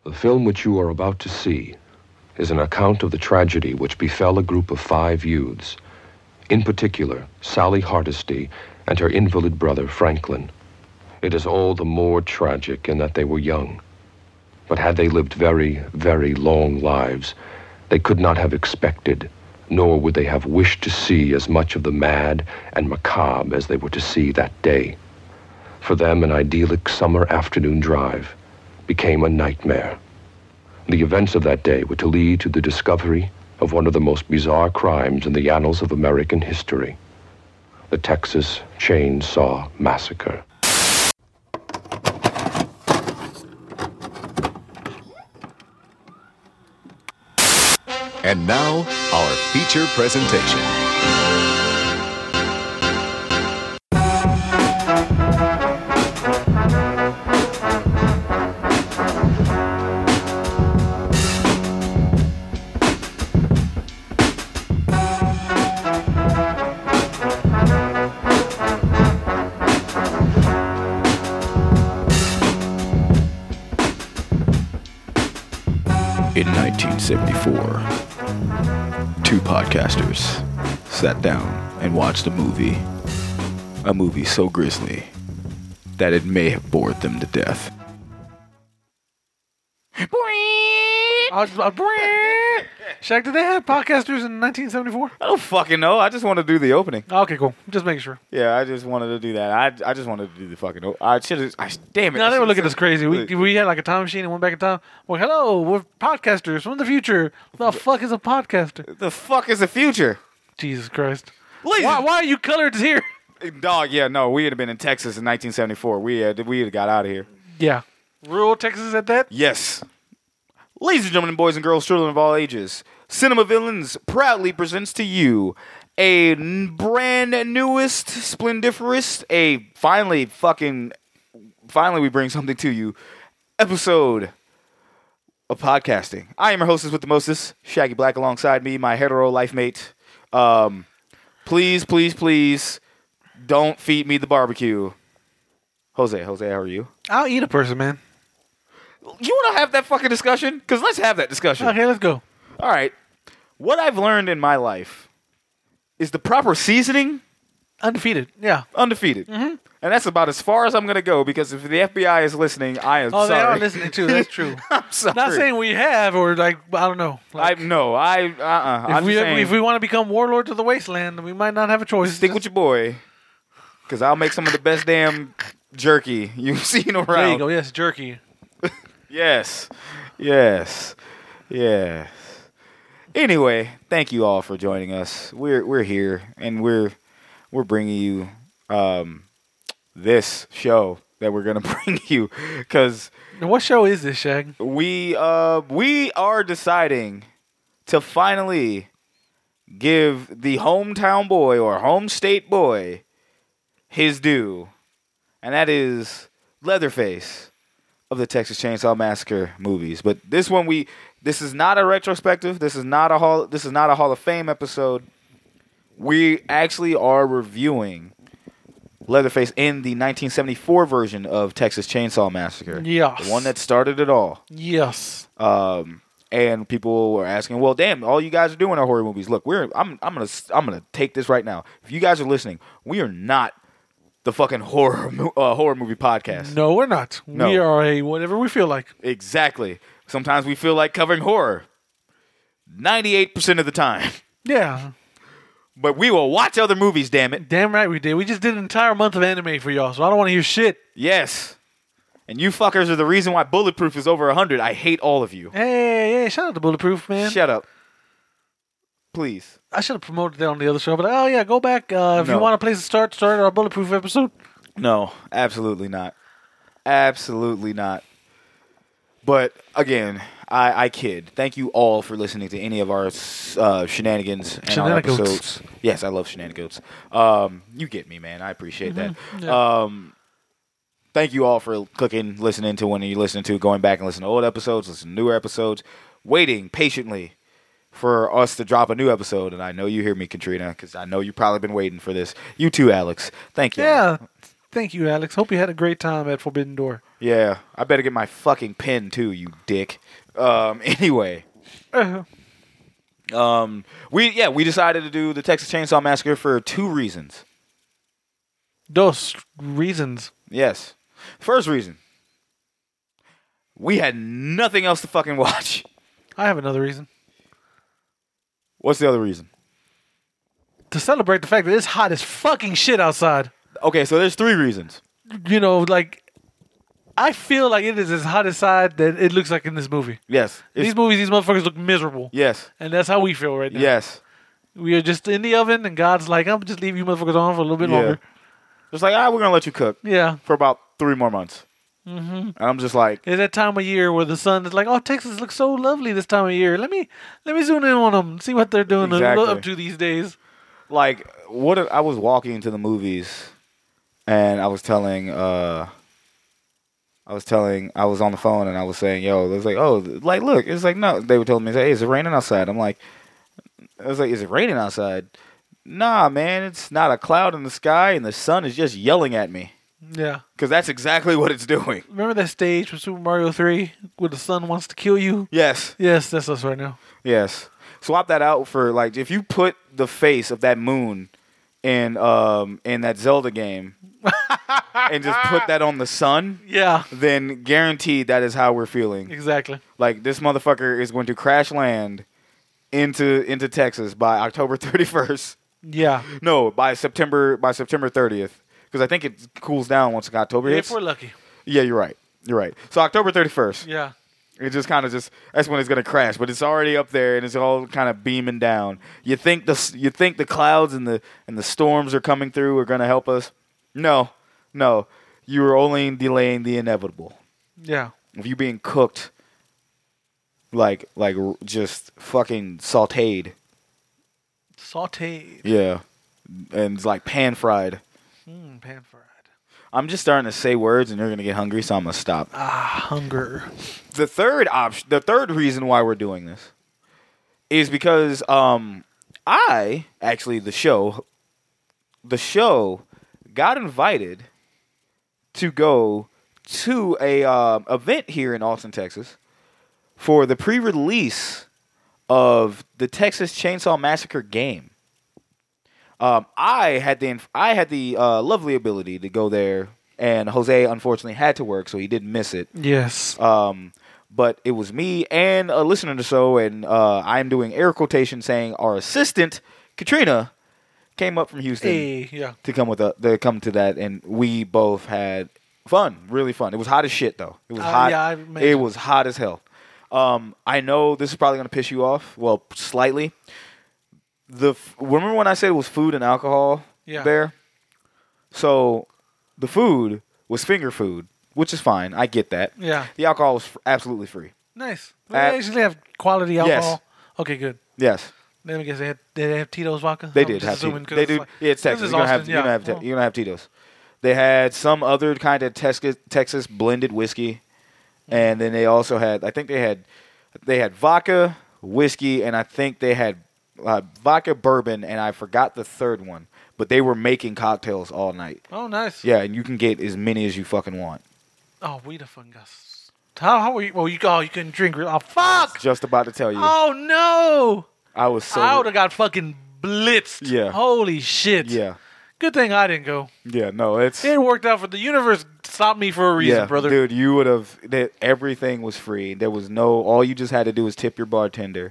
The film which you are about to see is an account of the tragedy which befell a group of 5 youths, in particular, Sally Hardesty and her invalid brother, Franklin. It is all the more tragic in that they were young. But had they lived very, very long lives, they could not have expected, nor would they have wished to see as much of the mad and macabre as they were to see that day. For them, an idyllic summer afternoon drive became a nightmare. The events of that day were to lead to the discovery of one of the most bizarre crimes in the annals of American history, the Texas Chainsaw Massacre. And now, our feature presentation. In 1974, 2 podcasters sat down and watched a movie so grisly that it may have bored them to death. Shaq, did they have podcasters in 1974? I don't fucking know. I just want to do the opening. Okay, cool. Just making sure. Yeah, I just wanted to do that. I just wanted to do the fucking damn it. No, they were looking at us crazy. We had like a time machine and went back in time. Well, hello, we're podcasters from the future. The fuck is a podcaster? The fuck is the future? Jesus Christ. Ladies. Why are you colored here? Dog, yeah, no, we had been in Texas in 1974. We had got out of here. Yeah. Rural Texas at that? Yes. Ladies and gentlemen, boys and girls, children of all ages, Cinema Villains proudly presents to you a brand newest, splendiferous, finally we bring something to you, episode of podcasting. I am your hostess with the mostest, Shaggy Black, alongside me, my hetero life mate. Please, don't feed me the barbecue. Jose, how are you? I'll eat a person, man. You want to have that fucking discussion? Because let's have that discussion. Okay, let's go. All right. What I've learned in my life is the proper seasoning. Undefeated, yeah. Undefeated. Mm-hmm. And that's about as far as I'm going to go, because if the FBI is listening, I am sorry. Oh, they are listening too. That's true. I'm sorry. Not saying we have, or like, I don't know. Like, if we want to become warlords of the wasteland, we might not have a choice. Stick with your boy, because I'll make some of the best damn jerky you've seen around. There you go. Yes, jerky. Yes. Anyway, thank you all for joining us. We're here, and we're bringing you this show that we're gonna bring you. Because what show is this, Shag? We are deciding to finally give the hometown boy or home state boy his due, and that is Leatherface of the Texas Chainsaw Massacre movies. But this is not a retrospective. This is not a Hall of Fame episode. We actually are reviewing Leatherface in the 1974 version of Texas Chainsaw Massacre. Yes. The one that started it all. Yes. And people were asking, well, damn, all you guys are doing are horror movies. Look, I'm gonna take this right now. If you guys are listening, we are not the fucking horror movie podcast. No, we're not. No. We are a whatever we feel like. Exactly. Sometimes we feel like covering horror. 98% of the time. Yeah. But we will watch other movies, damn it. Damn right we did. We just did an entire month of anime for y'all, so I don't want to hear shit. Yes. And you fuckers are the reason why Bulletproof is over 100. I hate all of you. Hey, shout out to Bulletproof, man. Shut up. Please. I should have promoted that on the other show, but oh yeah, go back if you want a place to start our Bulletproof episode. No, absolutely not. Absolutely not. But again, I kid. Thank you all for listening to any of our shenanigans and our episodes. Yes, I love shenanigans. You get me, man. I appreciate that. Yeah. Thank you all for clicking, listening to when you're listening to, going back and listening to old episodes, listening to newer episodes, waiting patiently for us to drop a new episode. And I know you hear me, Katrina, because I know you've probably been waiting for this. You too, Alex. Thank you. Yeah. Thank you, Alex. Hope you had a great time at Forbidden Door. Yeah, I better get my fucking pen too, you dick. Anyway. We decided to do the Texas Chainsaw Massacre for 2 reasons. Dos reasons. Yes. First reason. We had nothing else to fucking watch. I have another reason. What's the other reason? To celebrate the fact that it's hot as fucking shit outside. Okay, so there's 3 reasons. You know, like, I feel like it is as hot outside that it looks like in this movie. Yes. These motherfuckers look miserable. Yes. And that's how we feel right now. Yes. We are just in the oven, and God's like, I'm just leave you motherfuckers on for a little bit longer. Just like, we're going to let you cook. Yeah. For about 3 more months. Mm-hmm. And I'm just like... It's that time of year where the sun is like, oh, Texas looks so lovely this time of year. Let me zoom in on them, see what they're doing up to these days. Like, I was walking into the movies, and I was telling... I was on the phone, and I was saying, yo, it was like, oh, like, look. It's like, no. They were telling me, hey, is it raining outside? I'm like... I was like, is it raining outside? Nah, man, it's not a cloud in the sky, and the sun is just yelling at me. Yeah. Because that's exactly what it's doing. Remember that stage from Super Mario 3 where the sun wants to kill you? Yes. Yes, that's us right now. Yes. Swap that out for, like, if you put the face of that moon in that Zelda game and just put that on the sun, then guaranteed that is how we're feeling. Exactly. Like, this motherfucker is going to crash land into Texas by October 31st. Yeah. No, by September 30th. Because I think it cools down once October hits. If we're lucky. Yeah, you're right. So October 31st. Yeah. It just kind of that's when it's going to crash. But it's already up there and it's all kind of beaming down. You think the clouds and the storms are coming through are going to help us? No. You are only delaying the inevitable. Yeah. Of you being cooked like just fucking sautéed. Sautéed. Yeah. And it's like pan-fried. Pan-fried. I'm just starting to say words and you're going to get hungry, so I'm going to stop. Hunger. The third reason why we're doing this is because the show got invited to go to a event here in Austin, Texas for the pre-release of the Texas Chainsaw Massacre game. I had the lovely ability to go there, and Jose unfortunately had to work, so he didn't miss it. Yes. But it was me and a listener to the show, and I'm doing air quotation saying our assistant Katrina came up from Houston to come to that, and we both had fun, really fun. It was hot as shit though. It was hot. Yeah, it was hot as hell. I know this is probably going to piss you off. Well, slightly. Remember when I said it was food and alcohol there? So the food was finger food, which is fine. I get that. Yeah. The alcohol was absolutely free. Nice. They actually have quality alcohol? Yes. Okay, good. Yes. Let me guess, did they have Tito's vodka? They did have Tito's. They do. Yeah, it's Texas. You're gonna have Tito's. They had some other kind of Texas blended whiskey, and then they also had. I think they had vodka, whiskey, and I think they had vodka, bourbon, and I forgot the third one. But they were making cocktails all night. Oh, nice. Yeah, and you can get as many as you fucking want. Oh, we the fun guys. How were you? Well, you couldn't drink. Oh, fuck! Just about to tell you. Oh no! I would have got fucking blitzed. Yeah. Holy shit. Yeah. Good thing I didn't go. Yeah, no, it worked out for the universe. Stopped me for a reason, brother. Dude, you would have. Everything was free. There was all you just had to do was tip your bartender.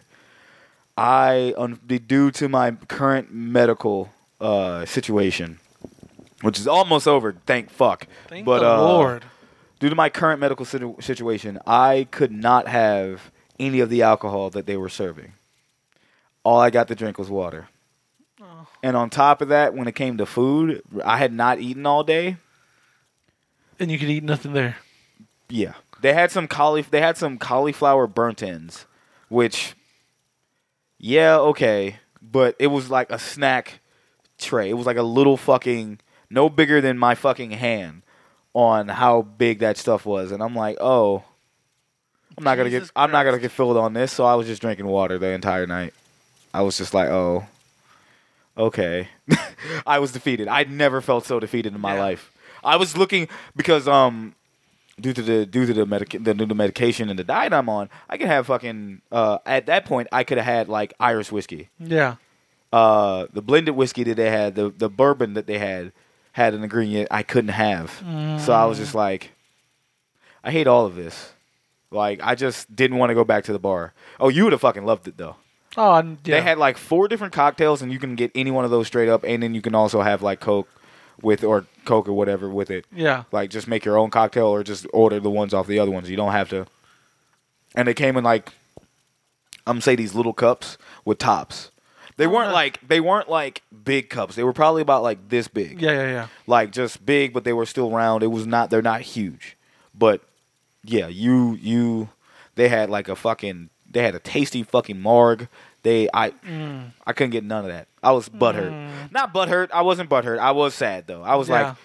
Due to my current medical situation, which is almost over, thank fuck. Thank the Lord. Due to my current medical situation, I could not have any of the alcohol that they were serving. All I got to drink was water. Oh. And on top of that, when it came to food, I had not eaten all day. And you could eat nothing there. Yeah. They had some cauliflower burnt ends, which, yeah, okay. But it was like a snack tray. It was like a little fucking, no bigger than my fucking hand on how big that stuff was. And I'm like, oh, I'm not gonna get filled on this. So I was just drinking water the entire night. I was just like, oh, okay. I was defeated. I'd never felt so defeated in my life. I was looking because due to the medication and the diet I'm on, I could have fucking at that point I could have had like Irish whiskey. Yeah. The blended whiskey that they had, the bourbon that they had an ingredient I couldn't have. So I was just like, I hate all of this. Like, I just didn't want to go back to the bar. Oh, you would have fucking loved it, though. Oh, yeah. They had, like, 4 different cocktails, and you can get any one of those straight up, and then you can also have, like, Coke or whatever with it. Yeah. Like, just make your own cocktail or just order the ones off the other ones. You don't have to. And they came in, like, I'm going to say these little cups with tops. They weren't like big cups. They were probably about, like, this big. Yeah. Like, just big, but they were still round. They're not huge. But... yeah, they had like they had a tasty fucking marg. I couldn't get none of that. I was butthurt. Not butthurt. I wasn't butthurt. I was sad though. I was like,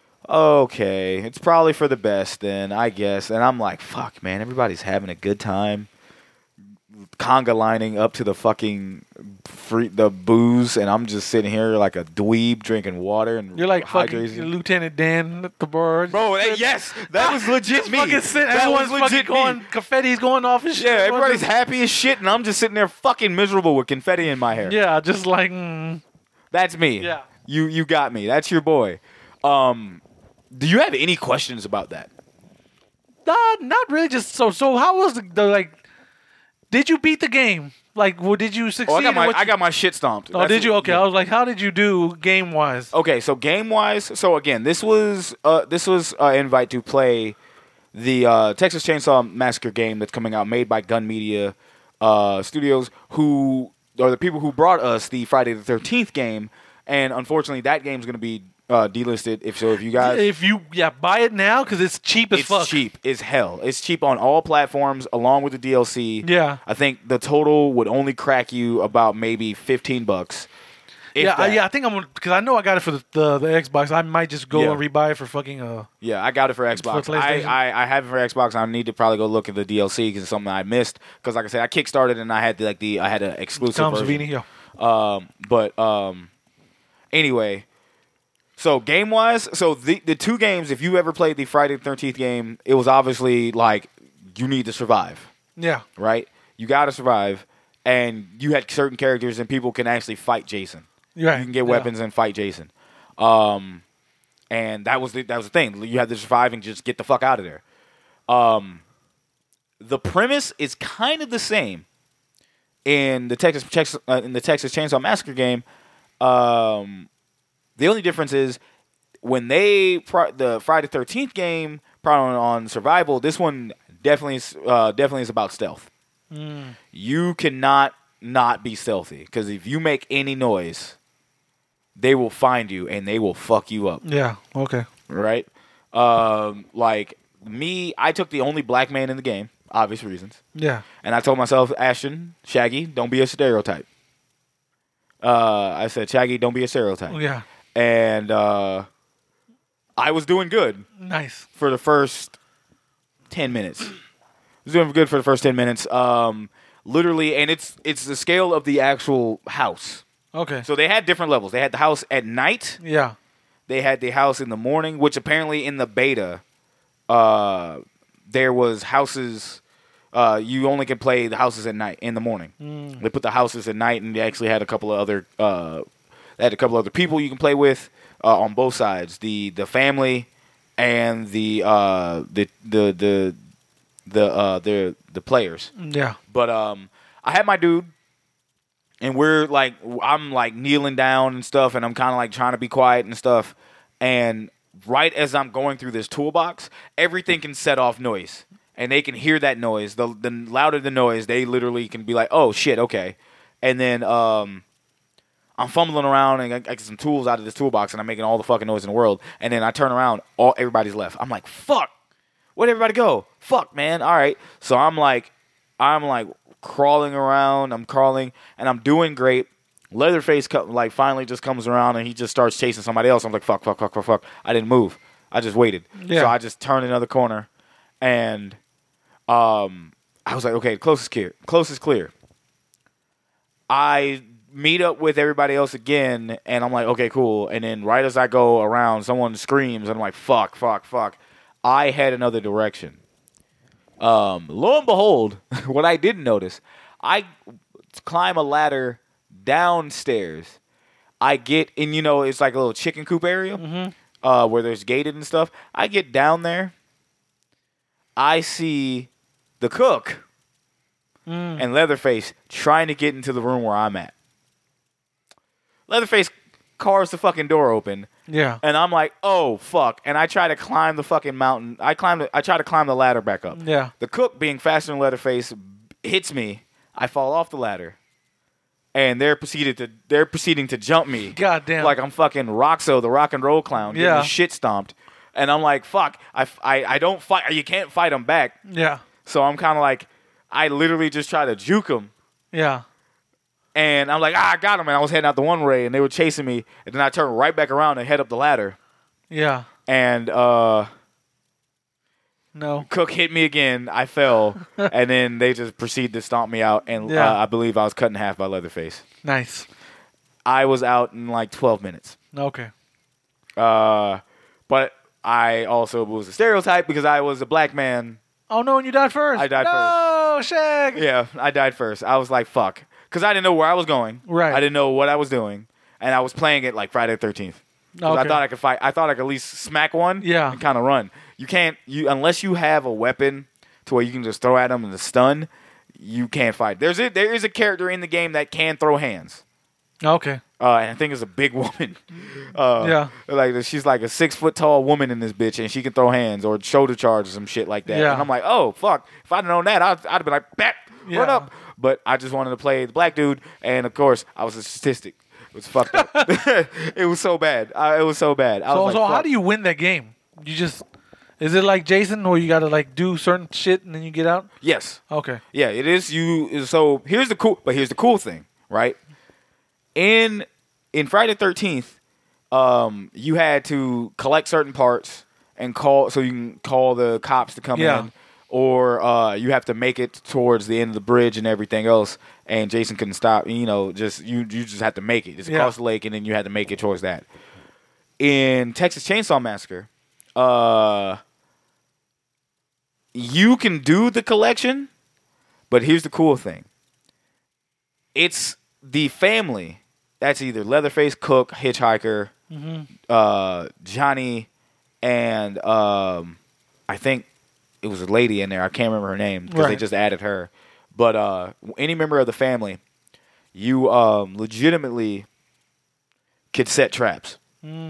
okay, it's probably for the best then, I guess. And I'm like, fuck, man, everybody's having a good time. Conga lining up to the fucking the booze, and I'm just sitting here like a dweeb drinking water and you're like fucking Lieutenant Dan at the bar, bro. Yes, that was legit me. Everyone's fucking going, confetti's going off and shit. Yeah, everybody's happy as shit, and I'm just sitting there fucking miserable with confetti in my hair. Yeah, just like that's me. Yeah, you got me. That's your boy. Do you have any questions about that? Not really. Just so how was the like? Did you beat the game? Like, did you succeed? Oh, I got my shit stomped. Oh, did you? Okay, yeah. I was like, how did you do game wise? Okay, so game wise, so again, this was an invite to play the Texas Chainsaw Massacre game that's coming out, made by Gun Media Studios, who are the people who brought us the Friday the 13th game, and unfortunately, that game's going to be delisted. If you guys, buy it now because it's cheap as fuck. It's cheap as hell. It's cheap on all platforms along with the DLC. Yeah, I think the total would only crack you about maybe $15. I think I'm gonna, because I know I got it for the Xbox. I might just go and rebuy it for fucking. Yeah, I got it for Xbox. For I have it for Xbox. I need to probably go look at the DLC because it's something I missed. Because like I said, I kickstarted and I had I had an exclusive version. Anyway. So game-wise, the 2 games, if you ever played the Friday the 13th game, it was obviously like you need to survive. Yeah. Right? You got to survive, and you had certain characters, and people can actually fight Jason. Right. You can get weapons and fight Jason. And that was the thing. You had to survive and just get the fuck out of there. The premise is kind of the same in the Texas Chainsaw Massacre game. The only difference is when the Friday the 13th game, probably on survival, this one definitely is about stealth. You cannot not be stealthy because if you make any noise, they will find you and they will fuck you up. Yeah. Okay. Right. Like me, I took the only black man in the game, obvious reasons. Yeah. And I told myself, Ashton, Shaggy, don't be a stereotype. I said, Shaggy, don't be a stereotype. Yeah. And I was doing good. Nice. For the first 10 minutes. I was doing good for the first 10 minutes. Literally, and it's the scale of the actual house. Okay. So they had different levels. They had the house at night. Yeah. They had the house in the morning, which apparently in the beta, there was houses. You only can play the houses at night, in the morning. They put the houses at night, and they actually had a couple of other people you can play with on both sides, the family and the players. Yeah. But I had my dude, and I'm like kneeling down and stuff, and I'm kind of like trying to be quiet and stuff. And right as I'm going through this toolbox, everything can set off noise, and they can hear that noise. The louder the noise, they literally can be like, "Oh shit, okay." And then I'm fumbling around and I get some tools out of this toolbox and I'm making all the fucking noise in the world. And then I turn around, everybody's left. I'm like, fuck. Where'd everybody go? Fuck, man. All right. So I'm like crawling around. I'm crawling and I'm doing great. Leatherface finally just comes around and he just starts chasing somebody else. I'm like, fuck. I didn't move. I just waited. Yeah. So I just turned another corner and I was like, okay, close is clear. I meet up with everybody else again, and I'm like, okay, cool. And then right as I go around, someone screams, and I'm like, fuck. I head another direction. Lo and behold, what I didn't notice, I climb a ladder downstairs. I get in, it's like a little chicken coop area where there's gated and stuff. I get down there. I see the cook and Leatherface trying to get into the room where I'm at. Leatherface carves the fucking door open. Yeah. And I'm like, oh, fuck. And I try to climb the fucking mountain. I try to climb the ladder back up. Yeah. The cook, being faster than Leatherface, hits me. I fall off the ladder. And they're proceeding to jump me. Goddamn. Like I'm fucking Roxo, the rock and roll clown, getting shit stomped. And I'm like, fuck. I don't fight. You can't fight them back. Yeah. So I'm kind of like, I literally just try to juke them. Yeah. And I'm like, I got him. And I was heading out the one way, and they were chasing me. And then I turned right back around and head up the ladder. Yeah. And no. Cook hit me again. I fell. And then they just proceeded to stomp me out. And I believe I was cut in half by Leatherface. Nice. I was out in like 12 minutes. Okay. But I also was a stereotype because I was a black man. Oh, no, and you died first. I died first. No, Shag. Yeah, I died first. I was like, fuck. Because I didn't know where I was going. Right. I didn't know what I was doing. And I was playing it like Friday the 13th. Because I thought I could fight. I thought I could at least smack one and kind of run. You can't, unless you have a weapon to where you can just throw at them and the stun, you can't fight. There is a character in the game that can throw hands. Okay. And I think it's a big woman. Like she's like a 6 foot tall woman in this bitch, and she can throw hands or shoulder charge or some shit like that. Yeah. And I'm like, oh fuck! If I'd known that, I'd have been like, bat, run up. But I just wanted to play the black dude, and of course, I was a statistic. It was fucked up. It was so bad. It was so bad. So how do you win that game? You just is it like Jason, where you got to like do certain shit and then you get out? Yes. Okay. Yeah, it is. So here's the cool thing, right? In Friday the 13th, you had to collect certain parts and call, so you can call the cops to come in, or you have to make it towards the end of the bridge and everything else. And Jason couldn't stop. You just have to make it. It's across the lake, and then you had to make it towards that. In Texas Chainsaw Massacre, you can do the collection, but here's the cool thing: it's the family. That's either Leatherface, Cook, Hitchhiker, Johnny, and I think it was a lady in there. I can't remember her name because they just added her. But any member of the family, you legitimately could set traps.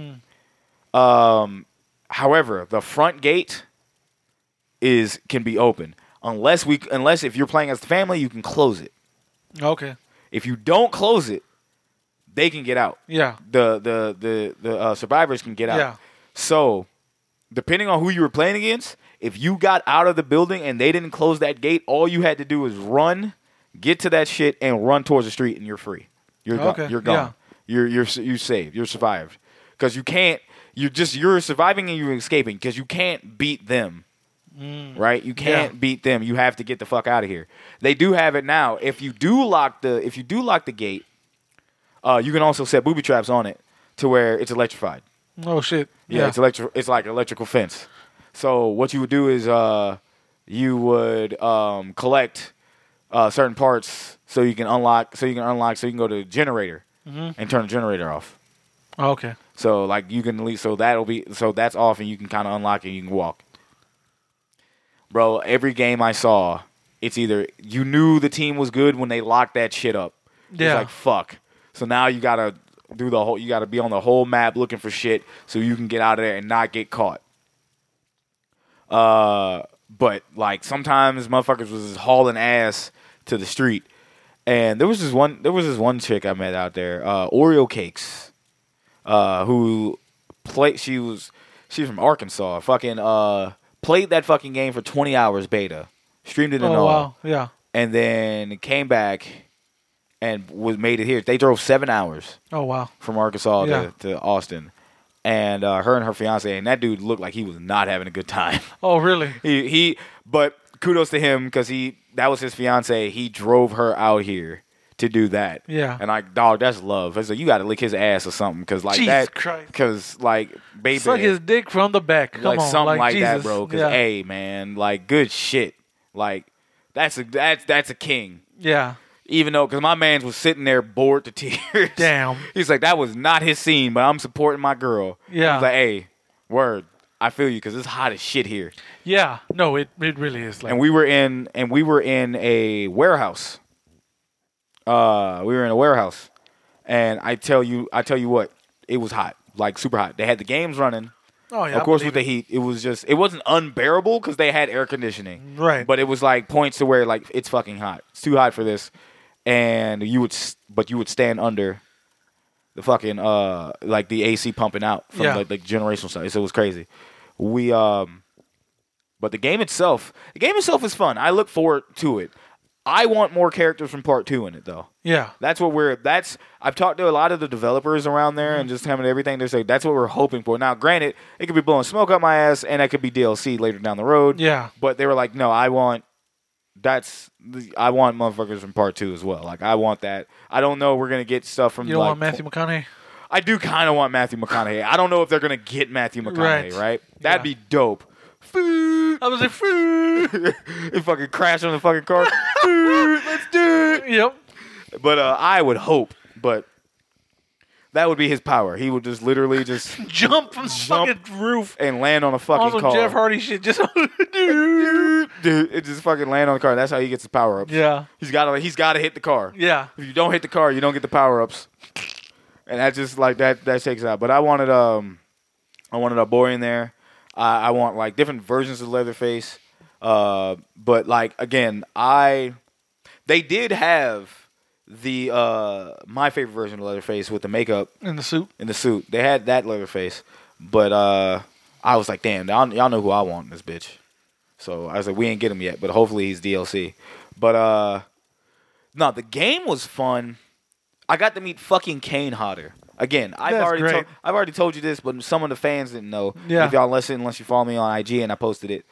However, the front gate can be open unless if you're playing as the family, you can close it. Okay. If you don't close it, they can get out. Yeah. The survivors can get out. Yeah. So, depending on who you were playing against, if you got out of the building and they didn't close that gate, all you had to do was run, get to that shit, and run towards the street, and you're free. You're gone. You're gone. Yeah. You're saved. You're survived. Because you can't. You're surviving and you're escaping because you can't beat them. Right? You can't beat them. You have to get the fuck out of here. They do have it now. If you do lock the gate, you can also set booby traps on it to where it's electrified. Oh shit! Yeah, it's like electrical fence. So what you would do is you would collect certain parts so you can unlock. So you can go to the generator and turn the generator off. Oh, okay. So like you can leave. So that's off, and you can kind of unlock it and you can walk. Bro, every game I saw, it's either you knew the team was good when they locked that shit up. Yeah. It's like fuck. So now you gotta you gotta be on the whole map looking for shit so you can get out of there and not get caught. But like sometimes motherfuckers was just hauling ass to the street. And there was this one chick I met out there, Oreo Cakes, who played she's from Arkansas, fucking played that fucking game for 20 hours beta, streamed it and all. Wow. Yeah. And then came back and made it here. They drove 7 hours. Oh wow. From Arkansas to Austin, and her and her fiance, and that dude looked like he was not having a good time. Oh really? But kudos to him because that was his fiance. He drove her out here to do that. Yeah. And like, dog, that's love. I was like, you got to lick his ass or something, because like Jesus that, Christ. because like, baby, suck his dick from the back. Come like on, something like Jesus. that, bro. Because hey, man, like good shit. Like that's a king. Yeah. Even though, because my man was sitting there bored to tears. Damn. He's like, that was not his scene, but I'm supporting my girl. Yeah. He's like, hey, word, I feel you, because it's hot as shit here. Yeah. No, it really is. Like, And we were in a warehouse. We were in a warehouse, and I tell you what, it was hot, like super hot. They had the games running. Oh yeah. Of course, with the heat, it wasn't unbearable because they had air conditioning. Right. But it was like points to where like it's fucking hot. It's too hot for this, and you would stand under the fucking like the AC pumping out from like generational stuff. So it was crazy. But the game itself is fun. I look forward to it. I want more characters from Part 2 in it, though. Yeah. I've talked to a lot of the developers around there and just having everything. They say that's what we're hoping for. Now, granted, it could be blowing smoke up my ass, and that could be DLC later down the road. Yeah. But they were like, no, I want motherfuckers from Part 2 as well. Like, I want that. I don't know we're going to get stuff from... You don't want Matthew McConaughey? I do kind of want Matthew McConaughey. I don't know if they're going to get Matthew McConaughey, right? That'd be dope. I was like, food. It fucking crashed on the fucking car. Food, let's do it. Yep. But I would hope, but that would be his power. He would just literally just jump from the fucking roof and land on a fucking car. Jeff Hardy shit. Just dude, it just fucking land on the car. That's how he gets the power ups. Yeah. He's got to hit the car. Yeah. If you don't hit the car, you don't get the power ups. And that's just like that takes out. But I wanted a boy in there. I want like different versions of Leatherface, but like again, they did have the my favorite version of Leatherface with the makeup in the suit. They had that Leatherface, but I was like, damn, y'all know who I want in this bitch. So I was like, we ain't get him yet, but hopefully he's DLC. But no, the game was fun. I got to meet fucking Kane Hodder. Again, I've already told you this, but some of the fans didn't know. Yeah. If y'all listen, unless you follow me on IG, and I posted it.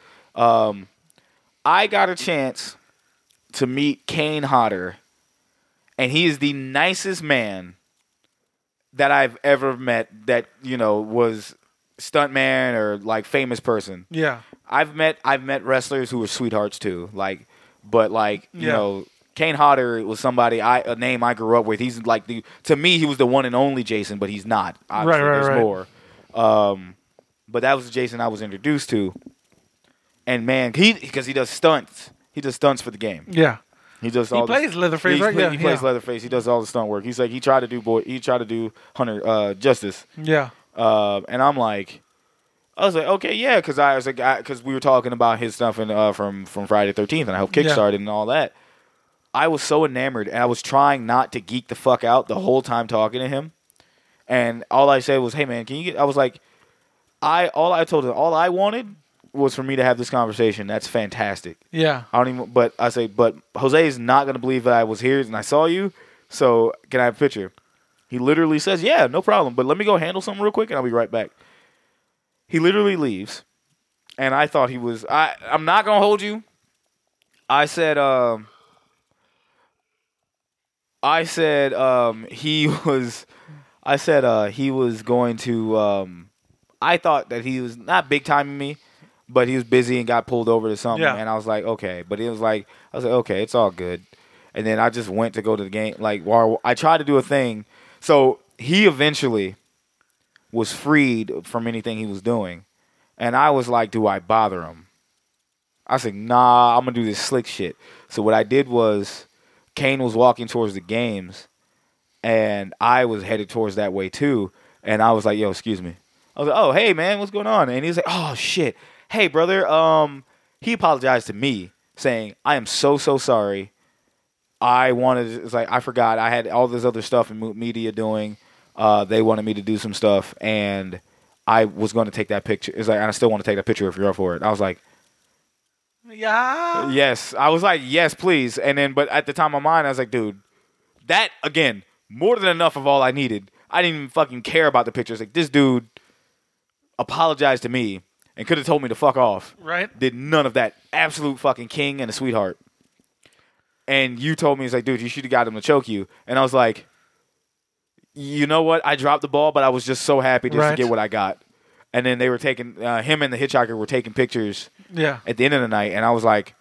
I got a chance to meet Kane Hodder, and he is the nicest man that I've ever met. That was stuntman or like famous person. Yeah, I've met wrestlers who were sweethearts too. You know. Kane Hodder was a name I grew up with. He's like to me, he was the one and only Jason, but he's not. Obviously, there's more. But that was the Jason I was introduced to. And man, because he does stunts. He does stunts for the game. Yeah. He does all. He plays Leatherface, right? He plays Leatherface. He does all the stunt work. He's like he tried to do Hunter Justice. Yeah. And I'm like, I was like, okay, yeah, because we were talking about his stuff from Friday the 13th, and I hope Kickstarted and all that. I was so enamored, and I was trying not to geek the fuck out the whole time talking to him. And all I said was, "Hey, man, can you get?" I was like, all I wanted was for me to have this conversation. That's fantastic. Yeah. But Jose is not gonna believe that I was here and I saw you. So can I have a picture? He literally says, "Yeah, no problem. But let me go handle something real quick, and I'll be right back." He literally leaves, and I thought he was. I'm not gonna hold you. I said he was going to. I thought that he was not big timing me, but he was busy and got pulled over to something. Yeah. And I was like, okay. But I was like, okay, it's all good. And then I just went to go to the game. While I tried to do a thing. So he eventually was freed from anything he was doing. And I was like, do I bother him? I said, nah, I'm going to do this slick shit. So what I did was, Kane was walking towards the games, and I was headed towards that way too. And I was like, yo, excuse me. I was like, oh, hey, man, what's going on? And he was like, oh, shit. Hey, brother, he apologized to me, saying, I am so sorry. I forgot. I had all this other stuff in media doing. They wanted me to do some stuff, and I was going to take that picture. It's like, and I still want to take that picture if you're up for it. I was like, yeah. Yes. I was like, yes, please. And then, but at the time of mine, I was like, dude, that, again, more than enough of all I needed. I didn't even fucking care about the pictures. Like, this dude apologized to me and could have told me to fuck off. Right. Did none of that. Absolute fucking king and a sweetheart. and you told me, it's like, dude, you should have got him to choke you. And I was like, you know what? I dropped the ball, but I was just so happy just to get what I got. And then they were taking, him and the hitchhiker were taking pictures at the end of the night. And I was like,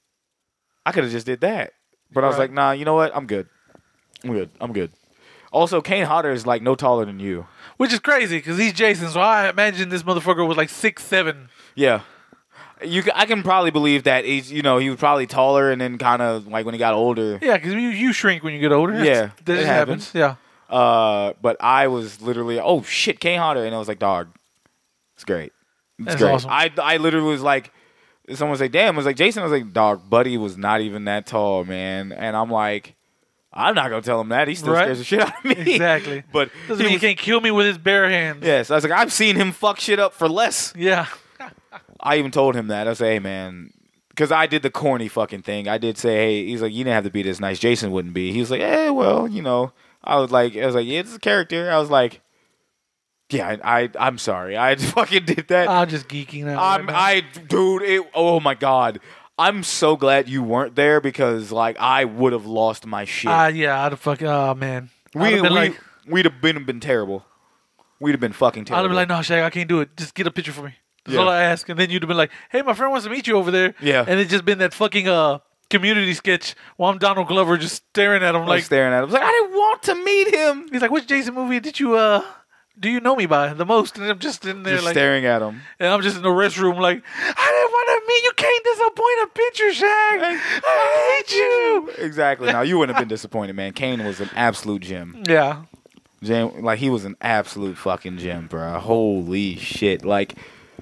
I could have just did that. But I was like, nah, you know what? I'm good. I'm good. Also, Kane Hodder is like no taller than you. Which is crazy because he's Jason, so I imagine this motherfucker was like 6'7". Yeah. I can probably believe that he's, he was probably taller and then kind of like when he got older. Yeah, because you shrink when you get older. Yeah. That happens. Yeah. But I was literally, oh shit, Kane Hodder. And I was like, dog, it's great. It's great. Awesome. I literally was like, someone was like, damn. I was like, Jason. I was like, dog, Buddy was not even that tall, man. And I'm like, I'm not going to tell him that. He still scares the shit out of me. Exactly. But doesn't mean he can't kill me with his bare hands. Yes. I was like, I've seen him fuck shit up for less. Yeah. I even told him that. I was like, hey, man, because I did the corny fucking thing. I did say, hey, he's like, you didn't have to be this nice. Jason wouldn't be. He was like, well, I was like, yeah, it's a character. I was like, yeah, I'm sorry. I fucking did that. I'm just geeking out. Dude, oh my God. I'm so glad you weren't there because, like, I would have lost my shit. Yeah, I'd have fucking, oh, man. We'd have been terrible. We'd have been fucking terrible. I'd have been like, no, Shaq, I can't do it. Just get a picture for me. That's all I ask. And then you'd have been like, hey, my friend wants to meet you over there. Yeah. And it's just been that fucking Community sketch while I'm Donald Glover just staring at him I was like, I didn't want to meet him. He's like, which Jason movie did you, do you know me by the most? And I'm just in there just staring at him. And I'm just in the restroom like, I didn't want to meet you. Can't disappoint a picture, Shaq. I hate you. Exactly. Now, you wouldn't have been disappointed, man. Kane was an absolute gem. Yeah. Like, he was an absolute fucking gem, bro. Holy shit. Like,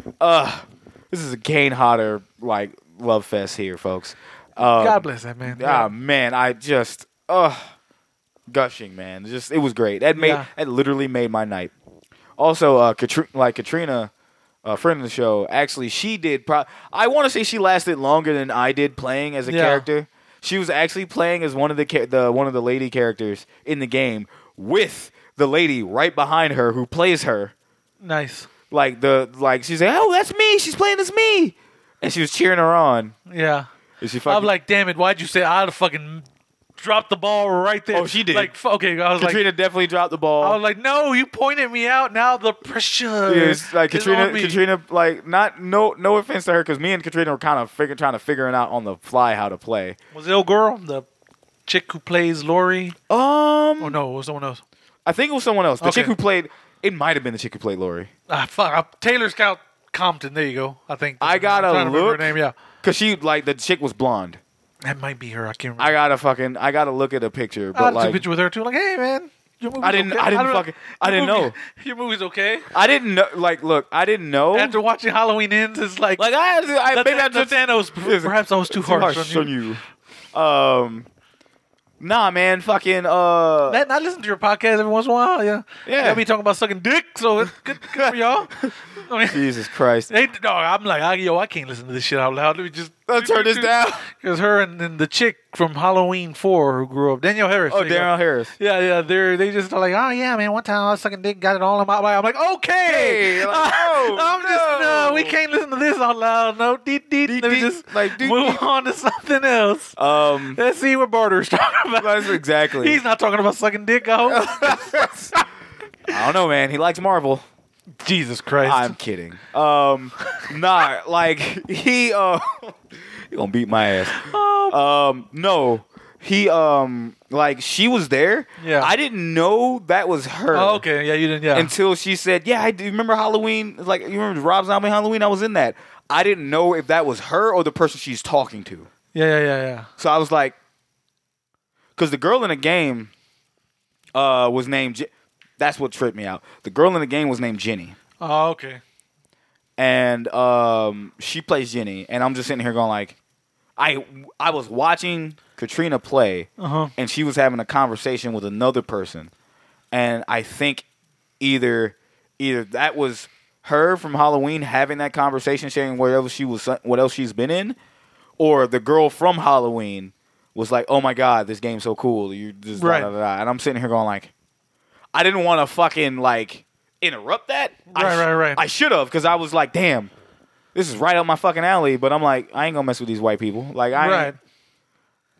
this is a Kane Hodder, like, love fest here, folks. God bless that man. Man, I just, gushing, man. It was great. That literally made my night. Also, Katrina, a friend of the show, actually, she did. I want to say she lasted longer than I did playing as a character. She was actually playing as one of the lady characters in the game with the lady right behind her who plays her. Nice. She's like, oh, that's me. She's playing as me, and she was cheering her on. Yeah. I'm like, damn it! Why'd you say I'd have fucking dropped the ball right there? Oh, she did. Like, okay, I was Katrina definitely dropped the ball. I was like, no, you pointed me out. Now the pressure. Yeah, it's like Katrina, like, not no offense to her, because me and Katrina were kind of trying to figure out on the fly how to play. Was it old girl, the chick who plays Lori? Oh no, it was someone else. I think it was someone else. The chick who played. It might have been the chick who played Lori. Fuck. Taylor Scout Compton. There you go. I think. I gotta look. Her name, yeah. Because the chick was blonde. That might be her. I can't remember. I gotta look at a picture. But I took a picture with her too. Like, hey man, your movie's okay. I didn't know. Your movie's okay. I didn't know. Like, look, I didn't know. After watching Halloween Ends, it's like maybe perhaps I was too harsh on you. Nah, man, fucking. I listen to your podcast every once in a while. Yeah. Y'all be talking about sucking dick, so it's good for y'all. I mean, Jesus Christ. Hey, no, I'm like, I can't listen to this shit out loud. Let me just turn this down. Because her and the chick from Halloween 4 who grew up, Danielle Harris. Oh, Danielle Harris. Yeah. They just are like, oh yeah, man. One time I was sucking dick, got it all in my mouth. I'm like, okay. We can't listen to this out loud. No, let me just move on to something else. Let's see what Barter's talking about. That's exactly. He's not talking about sucking dick, I hope. I don't know, man. He likes Marvel. Jesus Christ. I'm kidding. Nah, like, he gonna beat my ass. No. He, like, she was there. Yeah. I didn't know that was her. Oh, okay. Yeah, you didn't, yeah. Until she said, yeah, I do remember Halloween. Like, you remember Rob Zombie Halloween? I was in that. I didn't know if that was her or the person she's talking to. Yeah. So I was like, because the girl in the game was named... That's what tripped me out. The girl in the game was named Jenny. Oh, okay. And she plays Jenny, and I'm just sitting here going like, I was watching Katrina play, and she was having a conversation with another person, and I think either that was her from Halloween having that conversation, sharing what else she's been in, or the girl from Halloween was like, oh my God, this game's so cool. You just right. Da, da, da. And I'm sitting here going like, I didn't want to fucking, like, interrupt that. Right. I should have, because I was like, damn, this is right up my fucking alley. But I'm like, I ain't going to mess with these white people. Like, I ain't.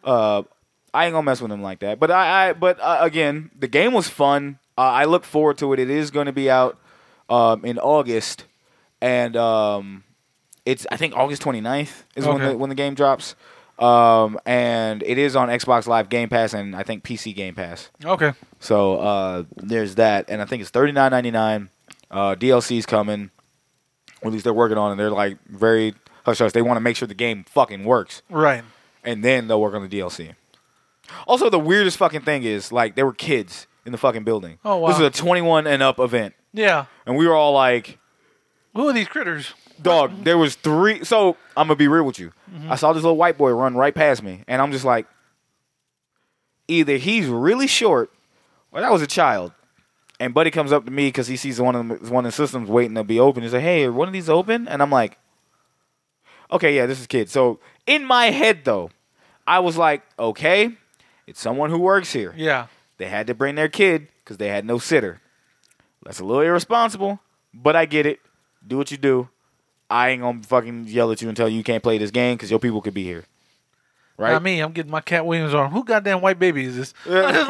I ain't gonna mess with him like that. But again, the game was fun. I look forward to it. It is going to be out in August, and it's I think August 29th is when the game drops. And it is on Xbox Live Game Pass and I think PC Game Pass. Okay. So there's that, and I think it's $39.99. DLC's coming. Or at least they're working on it. They're like very hush hush. They want to make sure the game fucking works. Right. And then they'll work on the DLC. Also, the weirdest fucking thing is like there were kids in the fucking building. Oh wow. This is a 21 and up event. Yeah. And we were all like, "Who are these critters?" Dog, there was 3. So I'm gonna be real with you. I saw this little white boy run right past me, and I'm just like, either he's really short, or that was a child. And Buddy comes up to me because he sees one of the systems waiting to be open. He's like, "Hey, are one of these open?" And I'm like, "Okay, yeah, this is kid." So in my head, though, I was like, "Okay, it's someone who works here." Yeah. They had to bring their kid because they had no sitter. That's a little irresponsible, but I get it. Do what you do. I ain't gonna fucking yell at you and tell you can't play this game because your people could be here. Right? Not me. I'm getting my Cat Williams arm. Who goddamn white baby is this?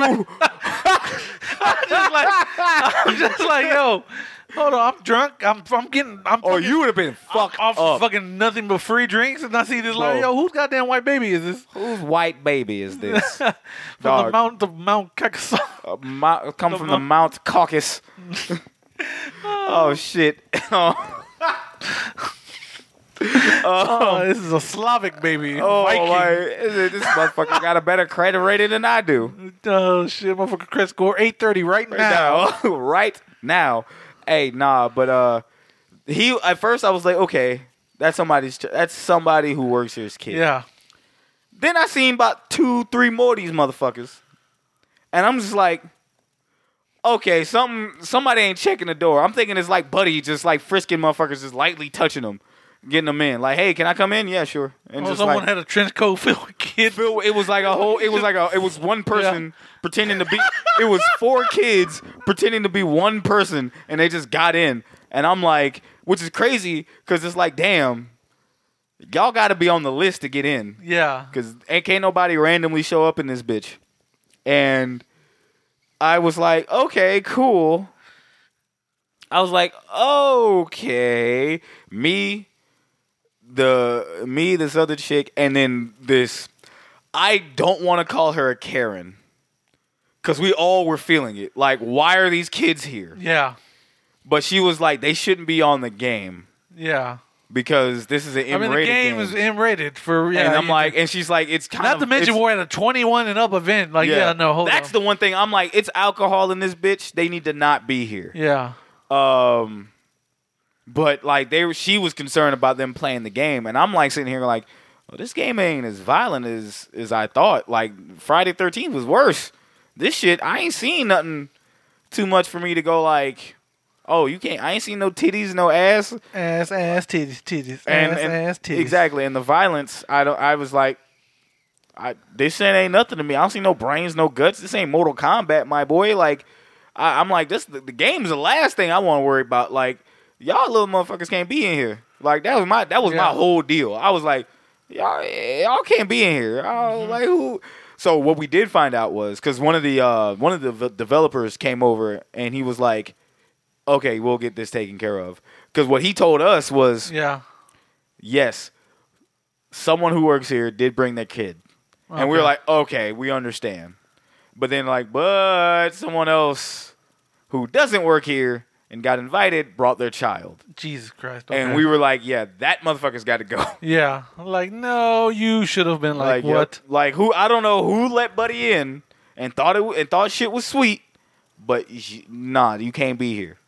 I'm just like, yo, hold on. I'm drunk. You would have been fucked off up. fucking nothing but free drinks, and I see this like, yo, whose goddamn white baby is this? Whose white baby is this? From the Mount Caucasus. Come from the Mount Caucasus. Oh shit. This is a Slavic baby. Viking. This motherfucker got a better credit rating than I do. Oh shit, motherfucker credit score 830 right now. Right now. Hey, nah, but he at first I was like, okay, that's somebody who works here's kid. Yeah. Then I seen about 2-3 more of these motherfuckers. And I'm just like, okay, somebody ain't checking the door. I'm thinking it's like Buddy just like frisking motherfuckers, just lightly touching them, getting them in. Like, hey, can I come in? Yeah, sure. And Someone had a trench coat filled with kids. It was like it was one person pretending to be. It was 4 kids pretending to be one person, and they just got in. And I'm like, which is crazy because it's like, damn, y'all got to be on the list to get in. Yeah, because can't nobody randomly show up in this bitch. And I was like, okay, cool. I was like, okay, this other chick, and then this. I don't want to call her a Karen, because we all were feeling it. Like, why are these kids here? Yeah. But she was like, they shouldn't be on the game. Yeah. Because this is an M-rated game. The game is M-rated for. Yeah, and I'm like, and she's like, it's kind of. Not to mention we're at a 21 and up event. Like, hold on. That's the one thing. I'm like, it's alcohol in this bitch. They need to not be here. Yeah. But like she was concerned about them playing the game, and I'm like sitting here like, well, this game ain't as violent as I thought. Like Friday 13th was worse. This shit, I ain't seen nothing too much for me to go like, oh, you can't. I ain't seen no titties, no ass, titties, ass, titties. Exactly, and the violence. I was like, this shit ain't nothing to me. I don't see no brains, no guts. This ain't Mortal Kombat, my boy. Like, I'm like, the game's the last thing I want to worry about. Like, y'all little motherfuckers can't be in here. Like that was my whole deal. I was like, y'all can't be in here. Like who? So what we did find out was because one of the developers came over and he was like, okay, we'll get this taken care of. Because what he told us was, yes, someone who works here did bring their kid. Okay. And we were like, okay, we understand. But then but someone else who doesn't work here and got invited brought their child. Jesus Christ. Okay. And we were like, yeah, that motherfucker's got to go. Yeah. Like, no, you should have been like what? Yep. Like, I don't know who let Buddy in and thought shit was sweet, but nah, you can't be here.